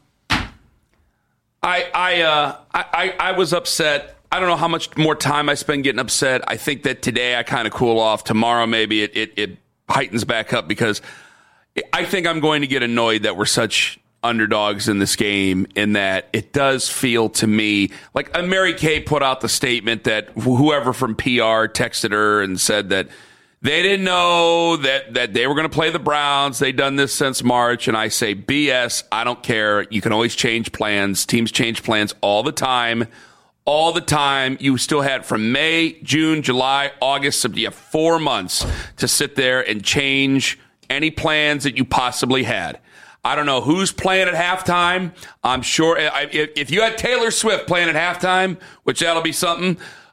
I I, uh, I I I was upset. I don't know how much more time I spend getting upset. I think that today I kind of cool off. Tomorrow maybe it, it it heightens back up because I think I'm going to get annoyed that we're such underdogs in this game, in that it does feel to me like uh, Mary Kay put out the statement that wh- whoever from P R texted her and said that they didn't know that, that they were going to play the Browns. They'd done this since March. And I say, B S, I don't care. You can always change plans. Teams change plans all the time. All the time. You still had from May, June, July, August. You have four months to sit there and change any plans that you possibly had. I don't know who's playing at halftime. I'm sure I- if if you had Taylor Swift playing at halftime, which that'll be something,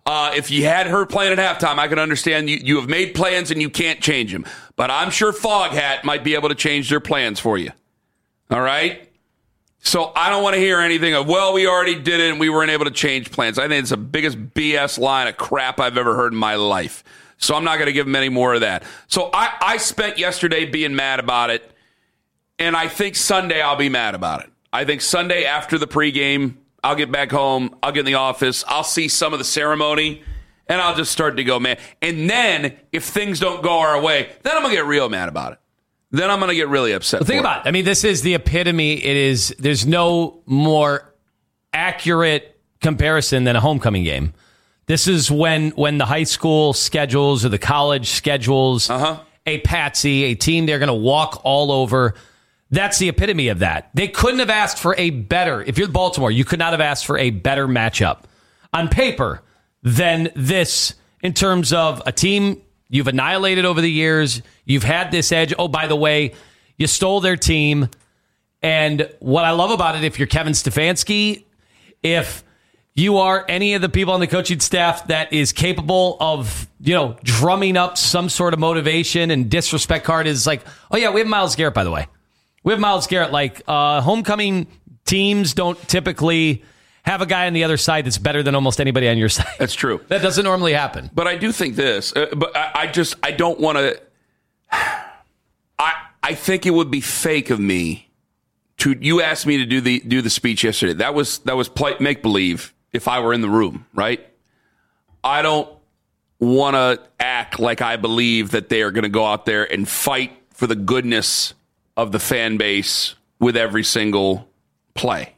Uh, if you had her playing at halftime, I can understand you, you have made plans and you can't change them. But I'm sure Foghat might be able to change their plans for you. All right? So I don't want to hear anything of, well, we already did it and we weren't able to change plans. I think it's the biggest B S line of crap I've ever heard in my life. So I'm not going to give them any more of that. So I, I spent yesterday being mad about it, and I think Sunday I'll be mad about it. I think Sunday after the pregame, I'll get back home, I'll get in the office, I'll see some of the ceremony, and I'll just start to go mad. And then if things don't go our way, then I'm going to get real mad about it. Then I'm going to get really upset. Well, think about it. I mean, this is the epitome. It is. There's no more accurate comparison than a homecoming game. This is when when the high school schedules or the college schedules uh-huh. a patsy, a team they're going to walk all over. That's the epitome of that. They couldn't have asked for a better, if you're Baltimore, you could not have asked for a better matchup on paper than this in terms of a team you've annihilated over the years. You've had this edge. Oh, by the way, you stole their team. And what I love about it, if you're Kevin Stefanski, if you are any of the people on the coaching staff that is capable of, you know, drumming up some sort of motivation and disrespect card is like, oh, yeah, we have Myles Garrett, by the way. We have Myles Garrett. Like, uh, homecoming teams don't typically have a guy on the other side that's better than almost anybody on your side. That's true. That doesn't normally happen. But I do think this. Uh, but I, I just, I don't want to. I I think it would be fake of me to. You asked me to do the do the speech yesterday. That was that was play, make believe. If I were in the room, right? I don't want to act like I believe that they are going to go out there and fight for the goodness of the fan base with every single play.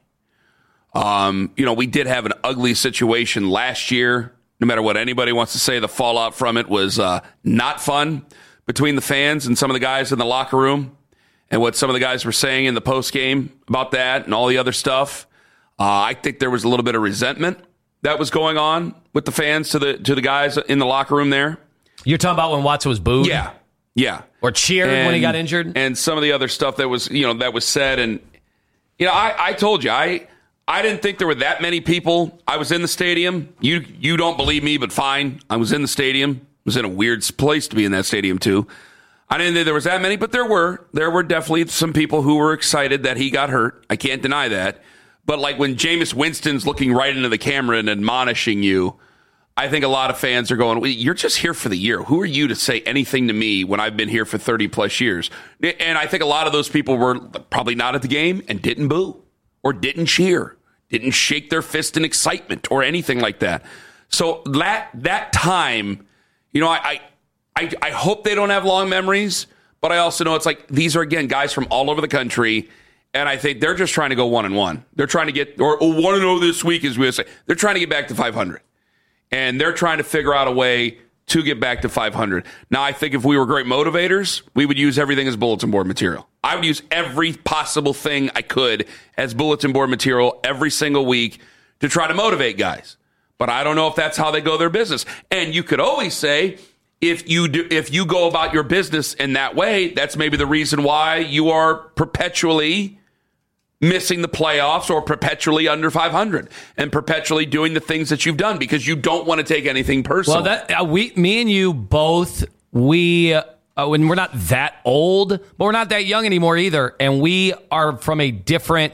Um, you know, we did have an ugly situation last year. No matter what anybody wants to say, the fallout from it was uh, not fun between the fans and some of the guys in the locker room, and what some of the guys were saying in the post game about that and all the other stuff. Uh, I think there was a little bit of resentment that was going on with the fans to the to the guys in the locker room there. You're talking about when Watson was booed? Yeah. Yeah. Or cheered and, when he got injured? And some of the other stuff that was, you know, that was said. And, you know, I, I told you, I I didn't think there were that many people. I was in the stadium. You you don't believe me, but fine. I was in the stadium. I was in a weird place to be in that stadium, too. I didn't think there was that many, but there were. There were definitely some people who were excited that he got hurt. I can't deny that. But like when Jameis Winston's looking right into the camera and admonishing you, I think a lot of fans are going, well, you're just here for the year. Who are you to say anything to me when I've been here for thirty plus years? And I think a lot of those people were probably not at the game and didn't boo or didn't cheer, didn't shake their fist in excitement or anything like that. So that that time, you know, I I, I hope they don't have long memories, but I also know it's like these are, again, guys from all over the country. And I think they're just trying to go one and one. They're trying to get, or oh, one and oh this week, as we say. They're trying to get back to five hundred. And they're trying to figure out a way to get back to five hundred. Now, I think if we were great motivators, we would use everything as bulletin board material. I would use every possible thing I could as bulletin board material every single week to try to motivate guys. But I don't know if that's how they go their business. And you could always say, if you do, if you go about your business in that way, that's maybe the reason why you are perpetually missing the playoffs or perpetually under five hundred and perpetually doing the things that you've done because you don't want to take anything personal. Well, that, uh, we, me and you both, we, uh, when we're not that old, but we're not that young anymore either. And we are from a different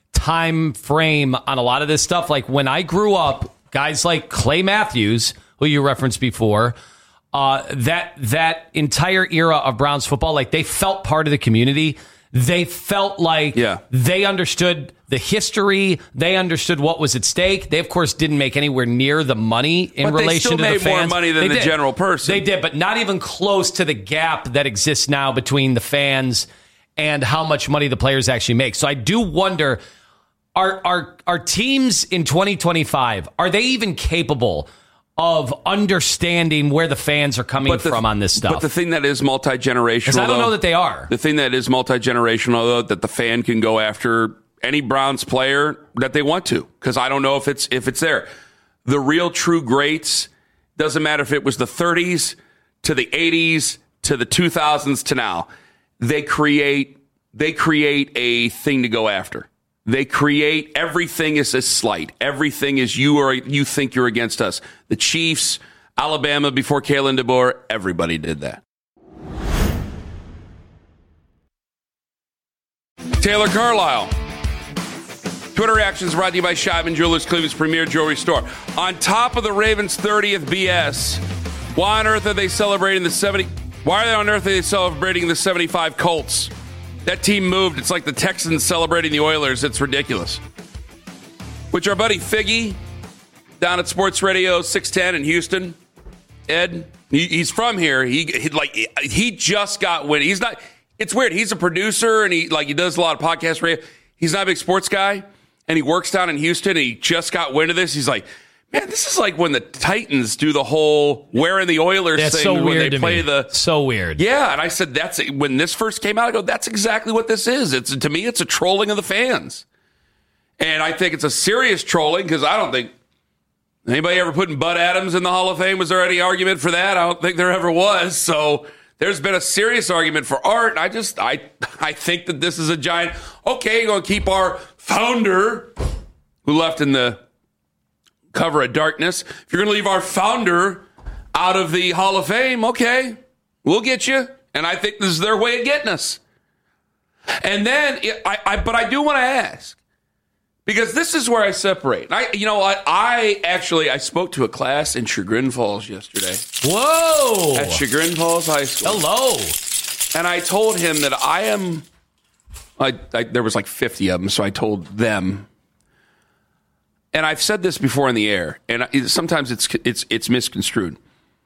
time frame on a lot of this stuff. Like when I grew up, guys like Clay Matthews, who you referenced before, uh, that, that entire era of Browns football, like they felt part of the community. They felt like yeah. they understood the history. They understood what was at stake. They, of course, didn't make anywhere near the money in but relation to the fans. They still made more money than they the did. general person. They did, but not even close to the gap that exists now between the fans and how much money the players actually make. So I do wonder, are are are teams in twenty twenty-five, are they even capable of understanding where the fans are coming the, from on this stuff? But the thing that is multi-generational, I don't though, know that they are. The thing that is multi-generational, though, that the fan can go after any Browns player that they want to, because I don't know if it's if it's there. The real true greats, doesn't matter if it was the thirties to the eighties to the two thousands to now, they create they create a thing to go after. They create everything is a slight. Everything is you are you think you're against us. The Chiefs, Alabama before Kalen DeBoer, everybody did that. Taylor Carlisle. Twitter reactions brought to you by Scheiben Jewelers, Cleveland's premier jewelry store. On top of the Ravens' thirtieth B S, why on earth are they celebrating the seventy? Why are they on earth are they celebrating the seventy-five Colts? That team moved. It's like the Texans celebrating the Oilers. It's ridiculous. Which our buddy Figgy down at Sports Radio six ten in Houston, Ed, he, he's from here. He, he like he just got wind. He's not. It's weird. He's a producer and he like he does a lot of podcast radio. He's not a big sports guy, and he works down in Houston. And he just got wind of this. He's like, man, this is like when the Titans do the whole wearing the Oilers that's thing so when weird they to play me. the so weird. Yeah, and I said that's when this first came out. I go, that's exactly what this is. It's to me, it's a trolling of the fans, and I think it's a serious trolling because I don't think anybody ever putting Bud Adams in the Hall of Fame. Was there any argument for that? I don't think there ever was. So there's been a serious argument for Art. And I just I I think that this is a giant. Okay, you're going to keep our founder who left in the cover of darkness. If you're going to leave our founder out of the Hall of Fame, okay, we'll get you. And I think this is their way of getting us. And then, I, I but I do want to ask, because this is where I separate. I, you know what? I, I actually, I spoke to a class in Chagrin Falls yesterday. Whoa! At Chagrin Falls High School. Hello. And I told him that I am, I, I there was like fifty of them, so I told them, and I've said this before in the air, and sometimes it's it's it's misconstrued.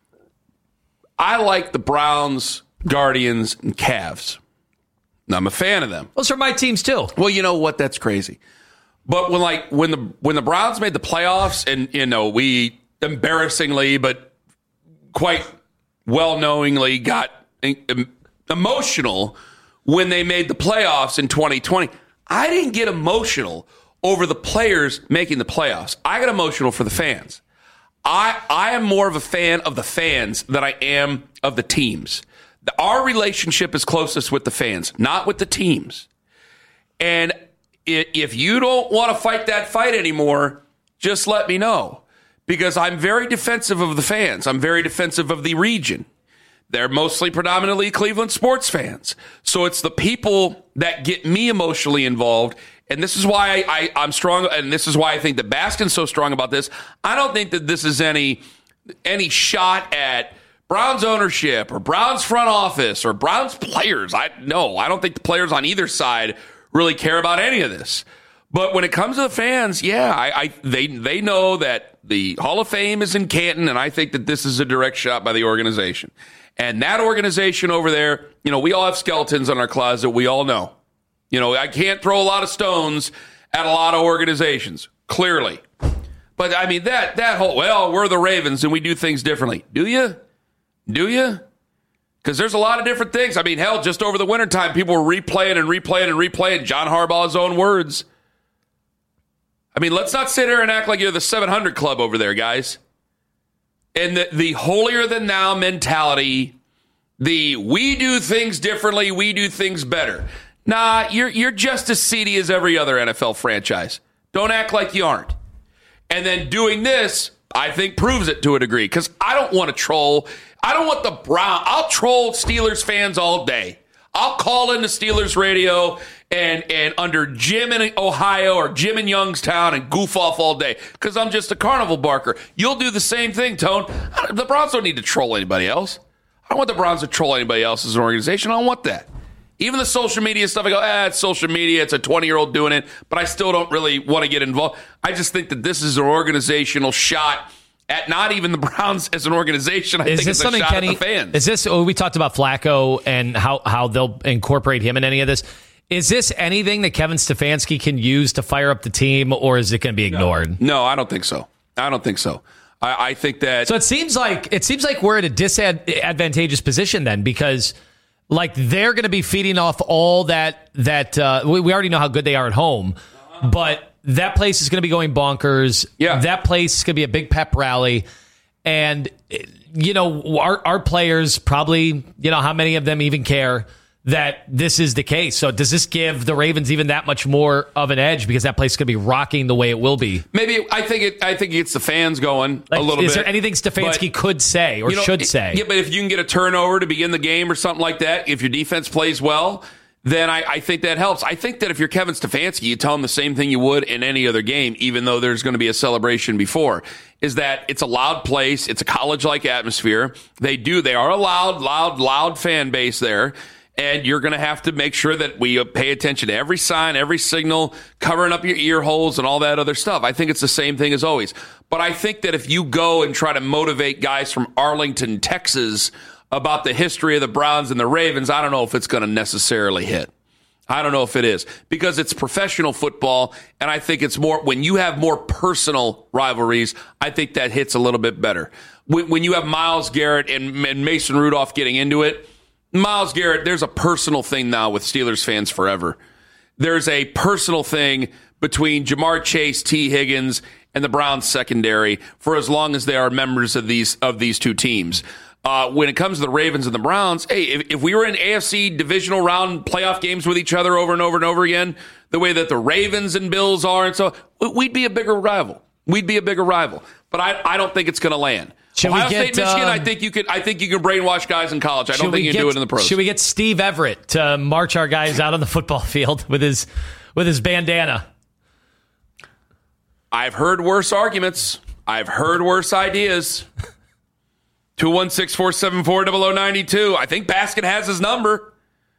I like the Browns, Guardians, and Cavs. And I'm a fan of them. Those are my teams too. Well, you know what? That's crazy. But when like when the when the Browns made the playoffs, and you know we embarrassingly but quite well knowingly got emotional when they made the playoffs in twenty twenty. I didn't get emotional over the players making the playoffs. I got emotional for the fans. I I am more of a fan of the fans than I am of the teams. The, our relationship is closest with the fans, not with the teams. And if you don't want to fight that fight anymore, just let me know. Because I'm very defensive of the fans. I'm very defensive of the region. They're mostly predominantly Cleveland sports fans. So it's the people that get me emotionally involved. And this is why I, I, I'm strong, and this is why I think that Baskin's so strong about this. I don't think that this is any any shot at Browns ownership or Browns front office or Browns players. I no, I don't think the players on either side really care about any of this. But when it comes to the fans, yeah, I, I they they know that the Hall of Fame is in Canton, and I think that this is a direct shot by the organization. And that organization over there, you know, we all have skeletons in our closet. We all know. You know, I can't throw a lot of stones at a lot of organizations, clearly. But, I mean, that that whole, well, we're the Ravens and we do things differently. Do you? Do you? Because there's a lot of different things. I mean, hell, just over the wintertime, people were replaying and replaying and replaying John Harbaugh's own words. I mean, let's not sit here and act like you're the seven hundred club over there, guys. And the, the holier-than-thou mentality, the we do things differently, we do things better. Nah, you're you're just as seedy as every other N F L franchise. Don't act like you aren't. And then doing this, I think, proves it to a degree. Because I don't want to troll. I don't want the Brown. I'll troll Steelers fans all day. I'll call into Steelers radio and and under Jim in Ohio or Jim in Youngstown and goof off all day because I'm just a carnival barker. You'll do the same thing, Tone. The Browns don't need to troll anybody else. I don't want the Browns to troll anybody else as an organization. I don't want that. Even the social media stuff, I go, ah, it's social media. It's a twenty-year-old doing it, but I still don't really want to get involved. I just think that this is an organizational shot at not even the Browns as an organization. I is think this it's something, a shot Kenny, at the fans. Is this, oh, we talked about Flacco and how, how they'll incorporate him in any of this. Is this anything that Kevin Stefanski can use to fire up the team, or is it going to be ignored? No, I don't think so. I don't think so. I, I think that. So it seems like it seems like we're at a disadvantageous position then, because like they're going to be feeding off all that that uh, we, we already know how good they are at home, but that place is going to be going bonkers. Yeah, that place is going to be a big pep rally, and you know our our players probably, you know, how many of them even care that this is the case. So does this give the Ravens even that much more of an edge because that place is going to be rocking the way it will be? Maybe I think it. I think it gets the fans going Like, a little is bit. there anything Stefanski But, could say or you know, should say? Yeah, but if you can get a turnover to begin the game or something like that, if your defense plays well, then I, I think that helps. I think that if you're Kevin Stefanski, you tell him the same thing you would in any other game, even though there's going to be a celebration before, is that it's a loud place. It's a college-like atmosphere. They do. They are a loud, loud, loud fan base there. And you're going to have to make sure that we pay attention to every sign, every signal, covering up your ear holes and all that other stuff. I think it's the same thing as always. But I think that if you go and try to motivate guys from Arlington, Texas about the history of the Browns and the Ravens, I don't know if it's going to necessarily hit. I don't know if it is because it's professional football. And I think it's more when you have more personal rivalries, I think that hits a little bit better. When, when you have Myles Garrett and, and Mason Rudolph getting into it, Myles Garrett, there's a personal thing now with Steelers fans forever. There's a personal thing between Jamar Chase, T. Higgins, and the Browns secondary for as long as they are members of these of these two teams. Uh, when it comes to the Ravens and the Browns, hey, if, if we were in A F C divisional round playoff games with each other over and over and over again, the way that the Ravens and Bills are, and so we'd be a bigger rival. We'd be a bigger rival. But I, I don't think it's going to land. Should Ohio we get, State, Michigan, um, I think you could. I think you can brainwash guys in college. I don't Should think we you can get- do it in the pros. Should we get Steve Everett to march our guys out on the football field with his with his bandana? I've heard worse arguments. I've heard worse ideas. two one six, four seven four, zero zero nine two. I think Baskin has his number.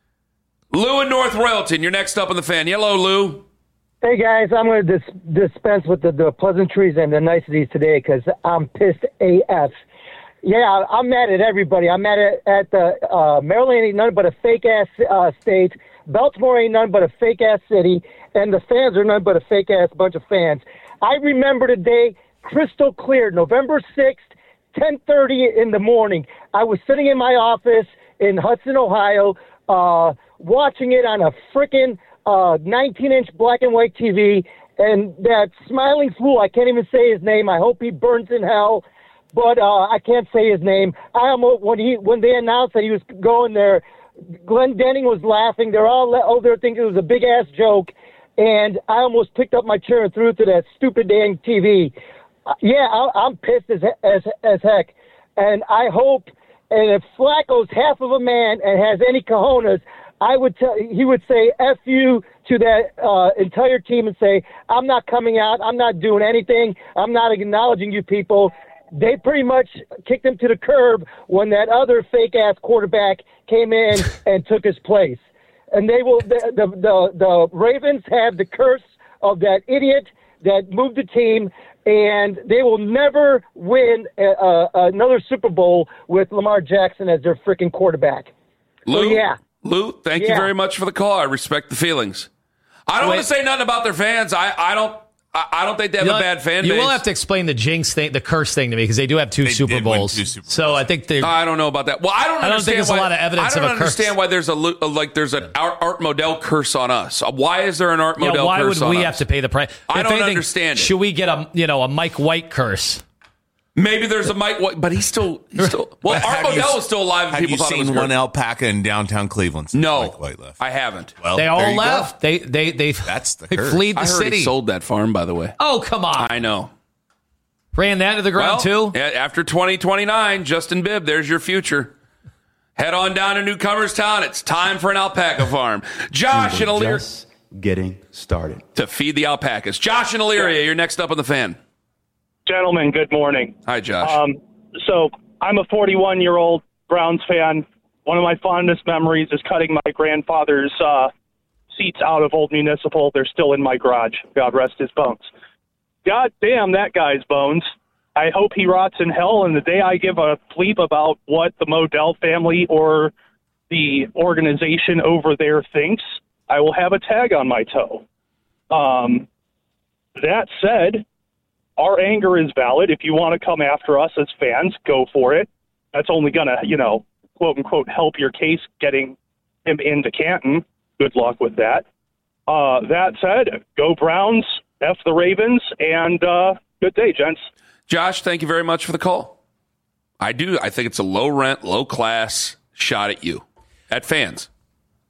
Lou in North Royalton, you're next up on the fan. Hello, Lou. Hey, guys, I'm going to dis- dispense with the, the pleasantries and the niceties today because I'm pissed A F. Yeah, I'm mad at everybody. I'm mad at, at the uh, Maryland ain't nothing but a fake-ass uh, state. Baltimore ain't nothing but a fake-ass city. And the fans are nothing but a fake-ass bunch of fans. I remember the day crystal clear, November sixth, ten thirty in the morning. I was sitting in my office in Hudson, Ohio, uh, watching it on a frickin' uh, nineteen-inch black and white T V, and that smiling fool, I can't even say his name. I hope he burns in hell, but uh, I can't say his name. I almost, when he when they announced that he was going there, Glenn Denning was laughing. They're all over there thinking it was a big-ass joke, and I almost picked up my chair and threw it to that stupid dang T V. Uh, yeah, I, I'm pissed as, as as heck, and I hope, and if Flacco's half of a man and has any cojones, I would tell he would say F you to that uh, entire team and say, I'm not coming out, I'm not doing anything, I'm not acknowledging you people. They pretty much kicked him to the curb when that other fake-ass quarterback came in and took his place. And they will the, the, the, the Ravens have the curse of that idiot that moved the team, and they will never win a, a, another Super Bowl with Lamar Jackson as their freaking quarterback. Lou, so, yeah. Lou, thank Yeah. you very much for the call. I respect the feelings. I don't Wait. want to say nothing about their fans. I, I don't I, I don't think they have You a know, bad fan you base. will have to explain the jinx thing, the curse thing to me, because they do have two They Super did win Bowls. two Super So I think they. I don't know about that. Well, I don't. I don't understand think there's a why, lot of evidence I don't of a curse. understand why there's a lo- like there's an Art, Art Modell curse on us. Why is there an Art Yeah, Modell why curse would on we us? have to pay the price? I If don't anything, understand it. Should we get a you know a Mike White curse? Maybe there's a Mike White, but he's still he's still. Well, Art Have you- Modell is still alive. And Have people you thought it was seen great. one alpaca in downtown Cleveland? Since No, Mike White left? I haven't. Well, They there all you go. left. They they they That's the they curse. fled the I heard city. he sold that farm, by the way. Oh come on! I know. Ran that to the ground Well, too. yeah, after twenty twenty-nine, Justin Bibb, there's your future. Head on down to Newcomers Town. It's time for an alpaca farm. Josh and Elyria. Just getting started. To feed the alpacas. Josh and Elyria, you're next up on the fan. Gentlemen, good morning. Hi, Josh. Um, so I'm a forty-one-year-old Browns fan. One of my fondest memories is cutting my grandfather's uh, seats out of Old Municipal. They're still in my garage. God rest his bones. God damn that guy's bones. I hope he rots in hell, and the day I give a bleep about what the Modell family or the organization over there thinks, I will have a tag on my toe. Um, that said, our anger is valid. If you want to come after us as fans, go for it. That's only going to, you know, quote unquote, help your case getting him into Canton. Good luck with that. Uh, that said, go Browns, F the Ravens, and uh, good day, gents. Josh, thank you very much for the call. I do. I think it's a low rent, low class shot at you, at fans.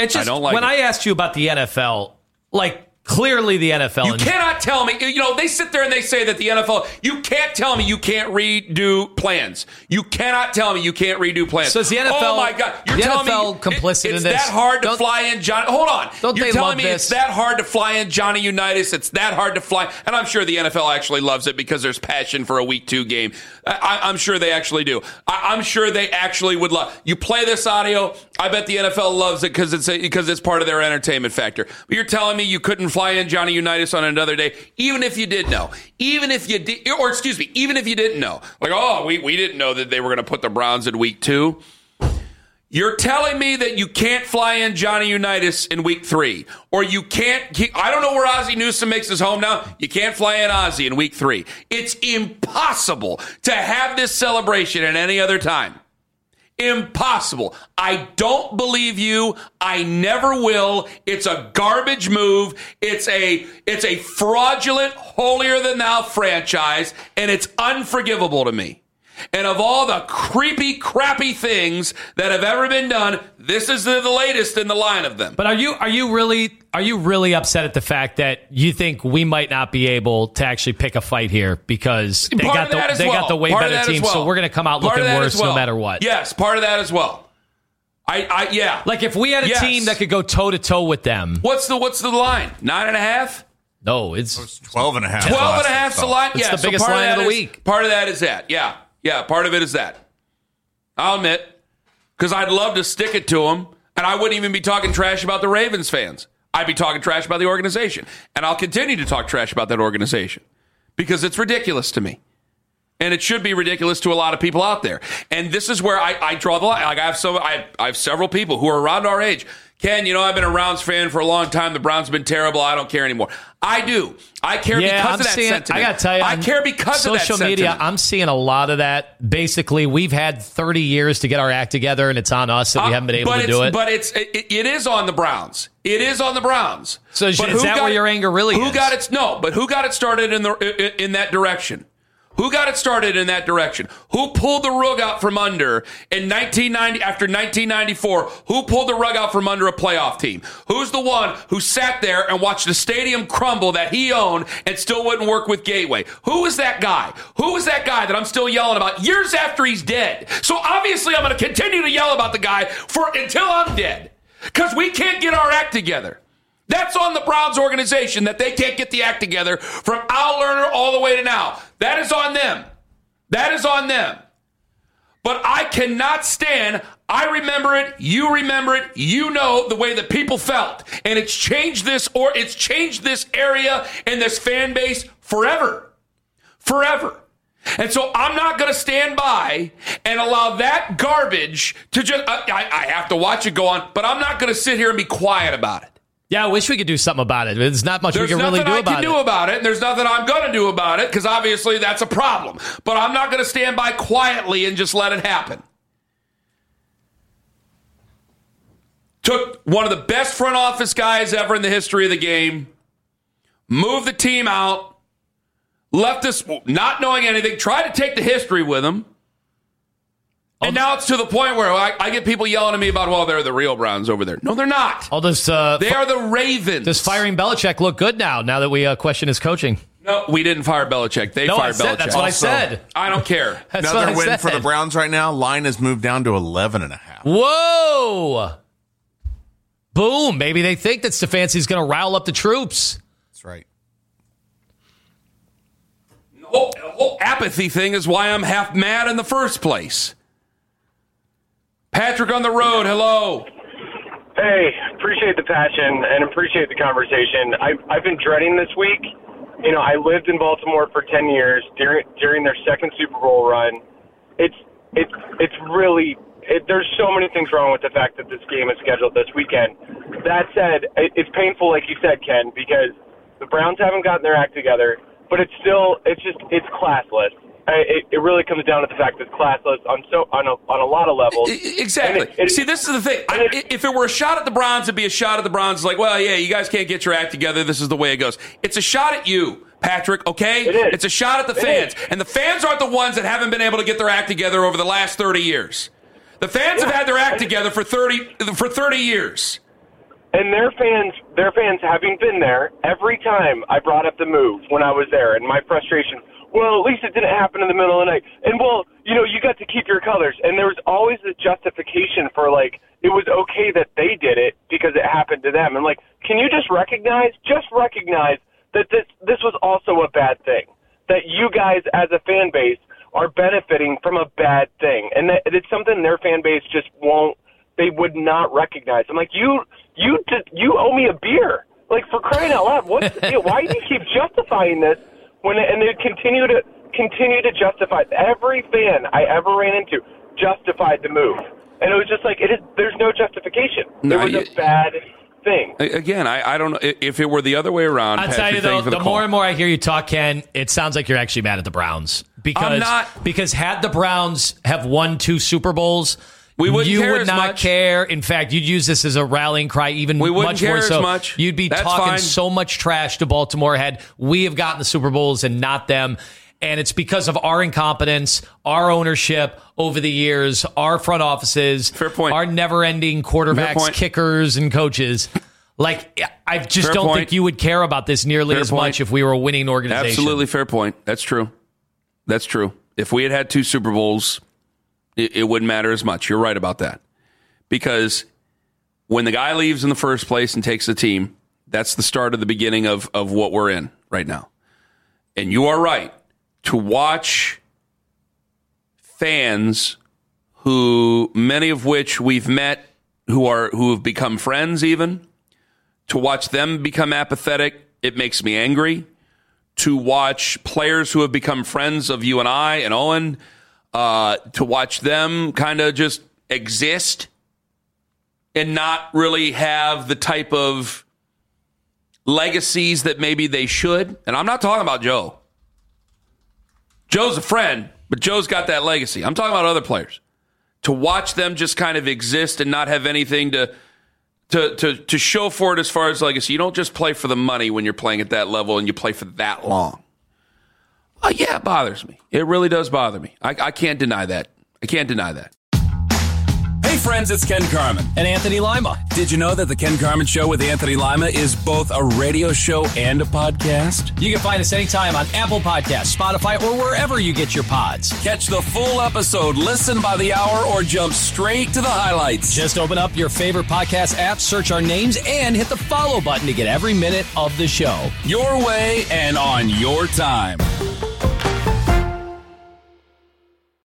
It's just I don't like when it. I asked you about the N F L, like clearly the N F L. You and- cannot tell me, you know, they sit there and they say that the N F L, you can't tell me you can't redo plans. You cannot tell me you can't redo plans. So is the N F L Oh my God. You're the telling N F L me complicit it, in it's this? that hard to Don't- fly in Johnny. Hold on. Don't You're they telling love me this? it's that hard to fly in Johnny Unitas. It's that hard to fly. And I'm sure the N F L actually loves it because there's passion for a week two game. I, I'm sure they actually do. I, I'm sure they actually would love. You play this audio. I bet the N F L loves it because it's a, because it's part of their entertainment factor. But you're telling me you couldn't fly in Johnny Unitas on another day, even if you did know, even if you did, or excuse me, even if you didn't know, like, oh, we, we didn't know that they were going to put the Browns in week two. You're telling me that you can't fly in Johnny Unitas in week three, or you can't, I don't know where Ozzie Newsome makes his home now. You can't fly in Ozzie in week three. It's impossible to have this celebration at any other time. Impossible. I don't believe you. I never will. It's a garbage move. It's a it's a fraudulent, holier than thou franchise, and it's unforgivable to me. And of all the creepy, crappy things that have ever been done, this is the, the latest in the line of them. But are you are you really are you really upset at the fact that you think we might not be able to actually pick a fight here because they Part got of the that as they well. got the way Part of better that as team, well. so we're going to come out Part of looking that worse as well. no matter what. Yes, part of that as well. I, I yeah. Like if we had a Yes. team that could go toe to toe with them. What's the what's the line? Nine and a half? No, it's twelve and a half. Twelve and a half's the line. It's Yeah, the so biggest part line that of the is- week. Part of that is that. Yeah, yeah. Part of it is that. I'll admit, because I'd love to stick it to them, and I wouldn't even be talking trash about the Ravens fans. I'd be talking trash about the organization, and I'll continue to talk trash about that organization because it's ridiculous to me. And it should be ridiculous to a lot of people out there. And this is where I, I draw the line. Like I have so I have, I have several people who are around our age. Ken, you know, I've been a Browns fan for a long time. The Browns have been terrible. I don't care anymore. I do. I care Yeah, because I'm of that seeing, sentiment. I got to tell you, I on care because of that social media, sentiment. I'm seeing a lot of that. Basically, we've had thirty years to get our act together, and it's on us that we Uh, haven't been able but to it's, do it. But it's it, it is on the Browns. It is on the Browns. So is- But is who that got where it- your anger really who is? got it? No, but who got it started in the in, in that direction? Who got it started in that direction? Who pulled the rug out from under in nineteen ninety after nineteen ninety-four? Who pulled the rug out from under a playoff team? Who's the one who sat there and watched the stadium crumble that he owned and still wouldn't work with Gateway? Who is that guy? Who is that guy that I'm still yelling about years after he's dead? So obviously I'm going to continue to yell about the guy for until I'm dead because we can't get our act together. That's on the Browns organization that they can't get the act together from Al Lerner all the way to now. That is on them. That is on them. But I cannot stand, I remember it, you remember it, you know the way that people felt. And it's changed this or it's changed this area and this fan base forever. Forever. And so I'm not going to stand by and allow that garbage to just, I, I have to watch it go on, but I'm not going to sit here and be quiet about it. Yeah, I wish we could do something about it. There's not much There's we can really nothing do I about can it. do about it, and there's nothing I'm going to do about it, because obviously that's a problem. But I'm not going to stand by quietly and just let it happen. Took one of the best front office guys ever in the history of the game, moved the team out, left us not knowing anything, tried to take the history with him. And now it's to the point where I, I get people yelling at me about, well, they're the real Browns over there. No, they're not. All this, uh, they are the Ravens. Does firing Belichick look good now, now that we uh, question his coaching? No, we didn't fire Belichick. They No, I fired said- Belichick. that's what I said. I don't care. That's Another what I win said. for the Browns right now. Line has moved down to eleven and a half. Whoa! Boom. Maybe they think that Stefanski's going to rile up the troops. That's right. The whole, the whole apathy thing is why I'm half mad in the first place. Patrick on the road, hello. Hey, appreciate the passion and appreciate the conversation. I've, I've been dreading this week. You know, I lived in Baltimore for ten years during during their second Super Bowl run. It's it's it's really it, there's so many things wrong with the fact that this game is scheduled this weekend. That said, it, it's painful, like you said, Ken, because the Browns haven't gotten their act together. But it's still it's just it's classless. It, it really comes down to the fact that it's classless on so on a on a lot of levels. Exactly. It, it, See, this is the thing. I, if it were a shot at the Browns, it'd be a shot at the Browns. It's like, well, yeah, you guys can't get your act together. This is the way it goes. It's a shot at you, Patrick, okay? It is. It's a shot at the It fans. is. And the fans aren't the ones that haven't been able to get their act together over the last thirty years. The fans Yeah. have had their act together for thirty for thirty years. And their fans, their fans having been there, every time I brought up the move when I was there and my frustration, well, at least it didn't happen in the middle of the night. And, well, you know, you got to keep your colors. And there was always a justification for, like, it was okay that they did it because it happened to them. And, like, can you just recognize, just recognize that this, this was also a bad thing, that you guys as a fan base are benefiting from a bad thing. And that it's something their fan base just won't, they would not recognize. I'm like, you, you, did, you owe me a beer. Like, for crying out loud, what's the deal? Why do you keep justifying this when, and they continue to continue to justify? Every fan I ever ran into justified the move, and it was just like, it is. There's no justification. No, it was you, a bad thing. Again, I, I don't know if it were the other way around. I'll Patrick, tell you though, the, the call. more and more I hear you talk, Ken, it sounds like you're actually mad at the Browns because I'm not. because had the Browns have won two Super Bowls, we wouldn't you care would as not much. care. In fact, you'd use this as a rallying cry, even we wouldn't much care more so. As much. You'd be That's talking fine. so much trash to Baltimore. Had we have gotten the Super Bowls and not them. And it's because of our incompetence, our ownership over the years, our front offices, Fair point. our never-ending Fair quarterbacks, point. kickers, and coaches. Like, I just Fair don't point. think you would care about this nearly Fair as point. much if we were a winning organization. Absolutely fair point. That's true. That's true. If we had had two Super Bowls, it, it wouldn't matter as much. You're right about that. Because when the guy leaves in the first place and takes the team, that's the start of the beginning of, of what we're in right now. And you are right. To watch fans who, many of which we've met, who are who have become friends even, to watch them become apathetic, it makes me angry. To watch players who have become friends of you and I and Owen, uh, to watch them kind of just exist and not really have the type of legacies that maybe they should. And I'm not talking about Joe. Joe's a friend, but Joe's got that legacy. I'm talking about other players. To watch them just kind of exist and not have anything to to to to show for it as far as legacy. You don't just play for the money when you're playing at that level and you play for that long. Oh, yeah, it bothers me. It really does bother me. I, I can't deny that. I can't deny that. Hey friends, it's Ken Carman and Anthony Lima. Did you know that the Ken Carman Show with Anthony Lima is both a radio show and a podcast? You can find us anytime on Apple Podcasts, Spotify, or wherever you get your pods. Catch the full episode, listen by the hour, or jump straight to the highlights. Just open up your favorite podcast app, search our names, and hit the follow button to get every minute of the show. Your way and on your time.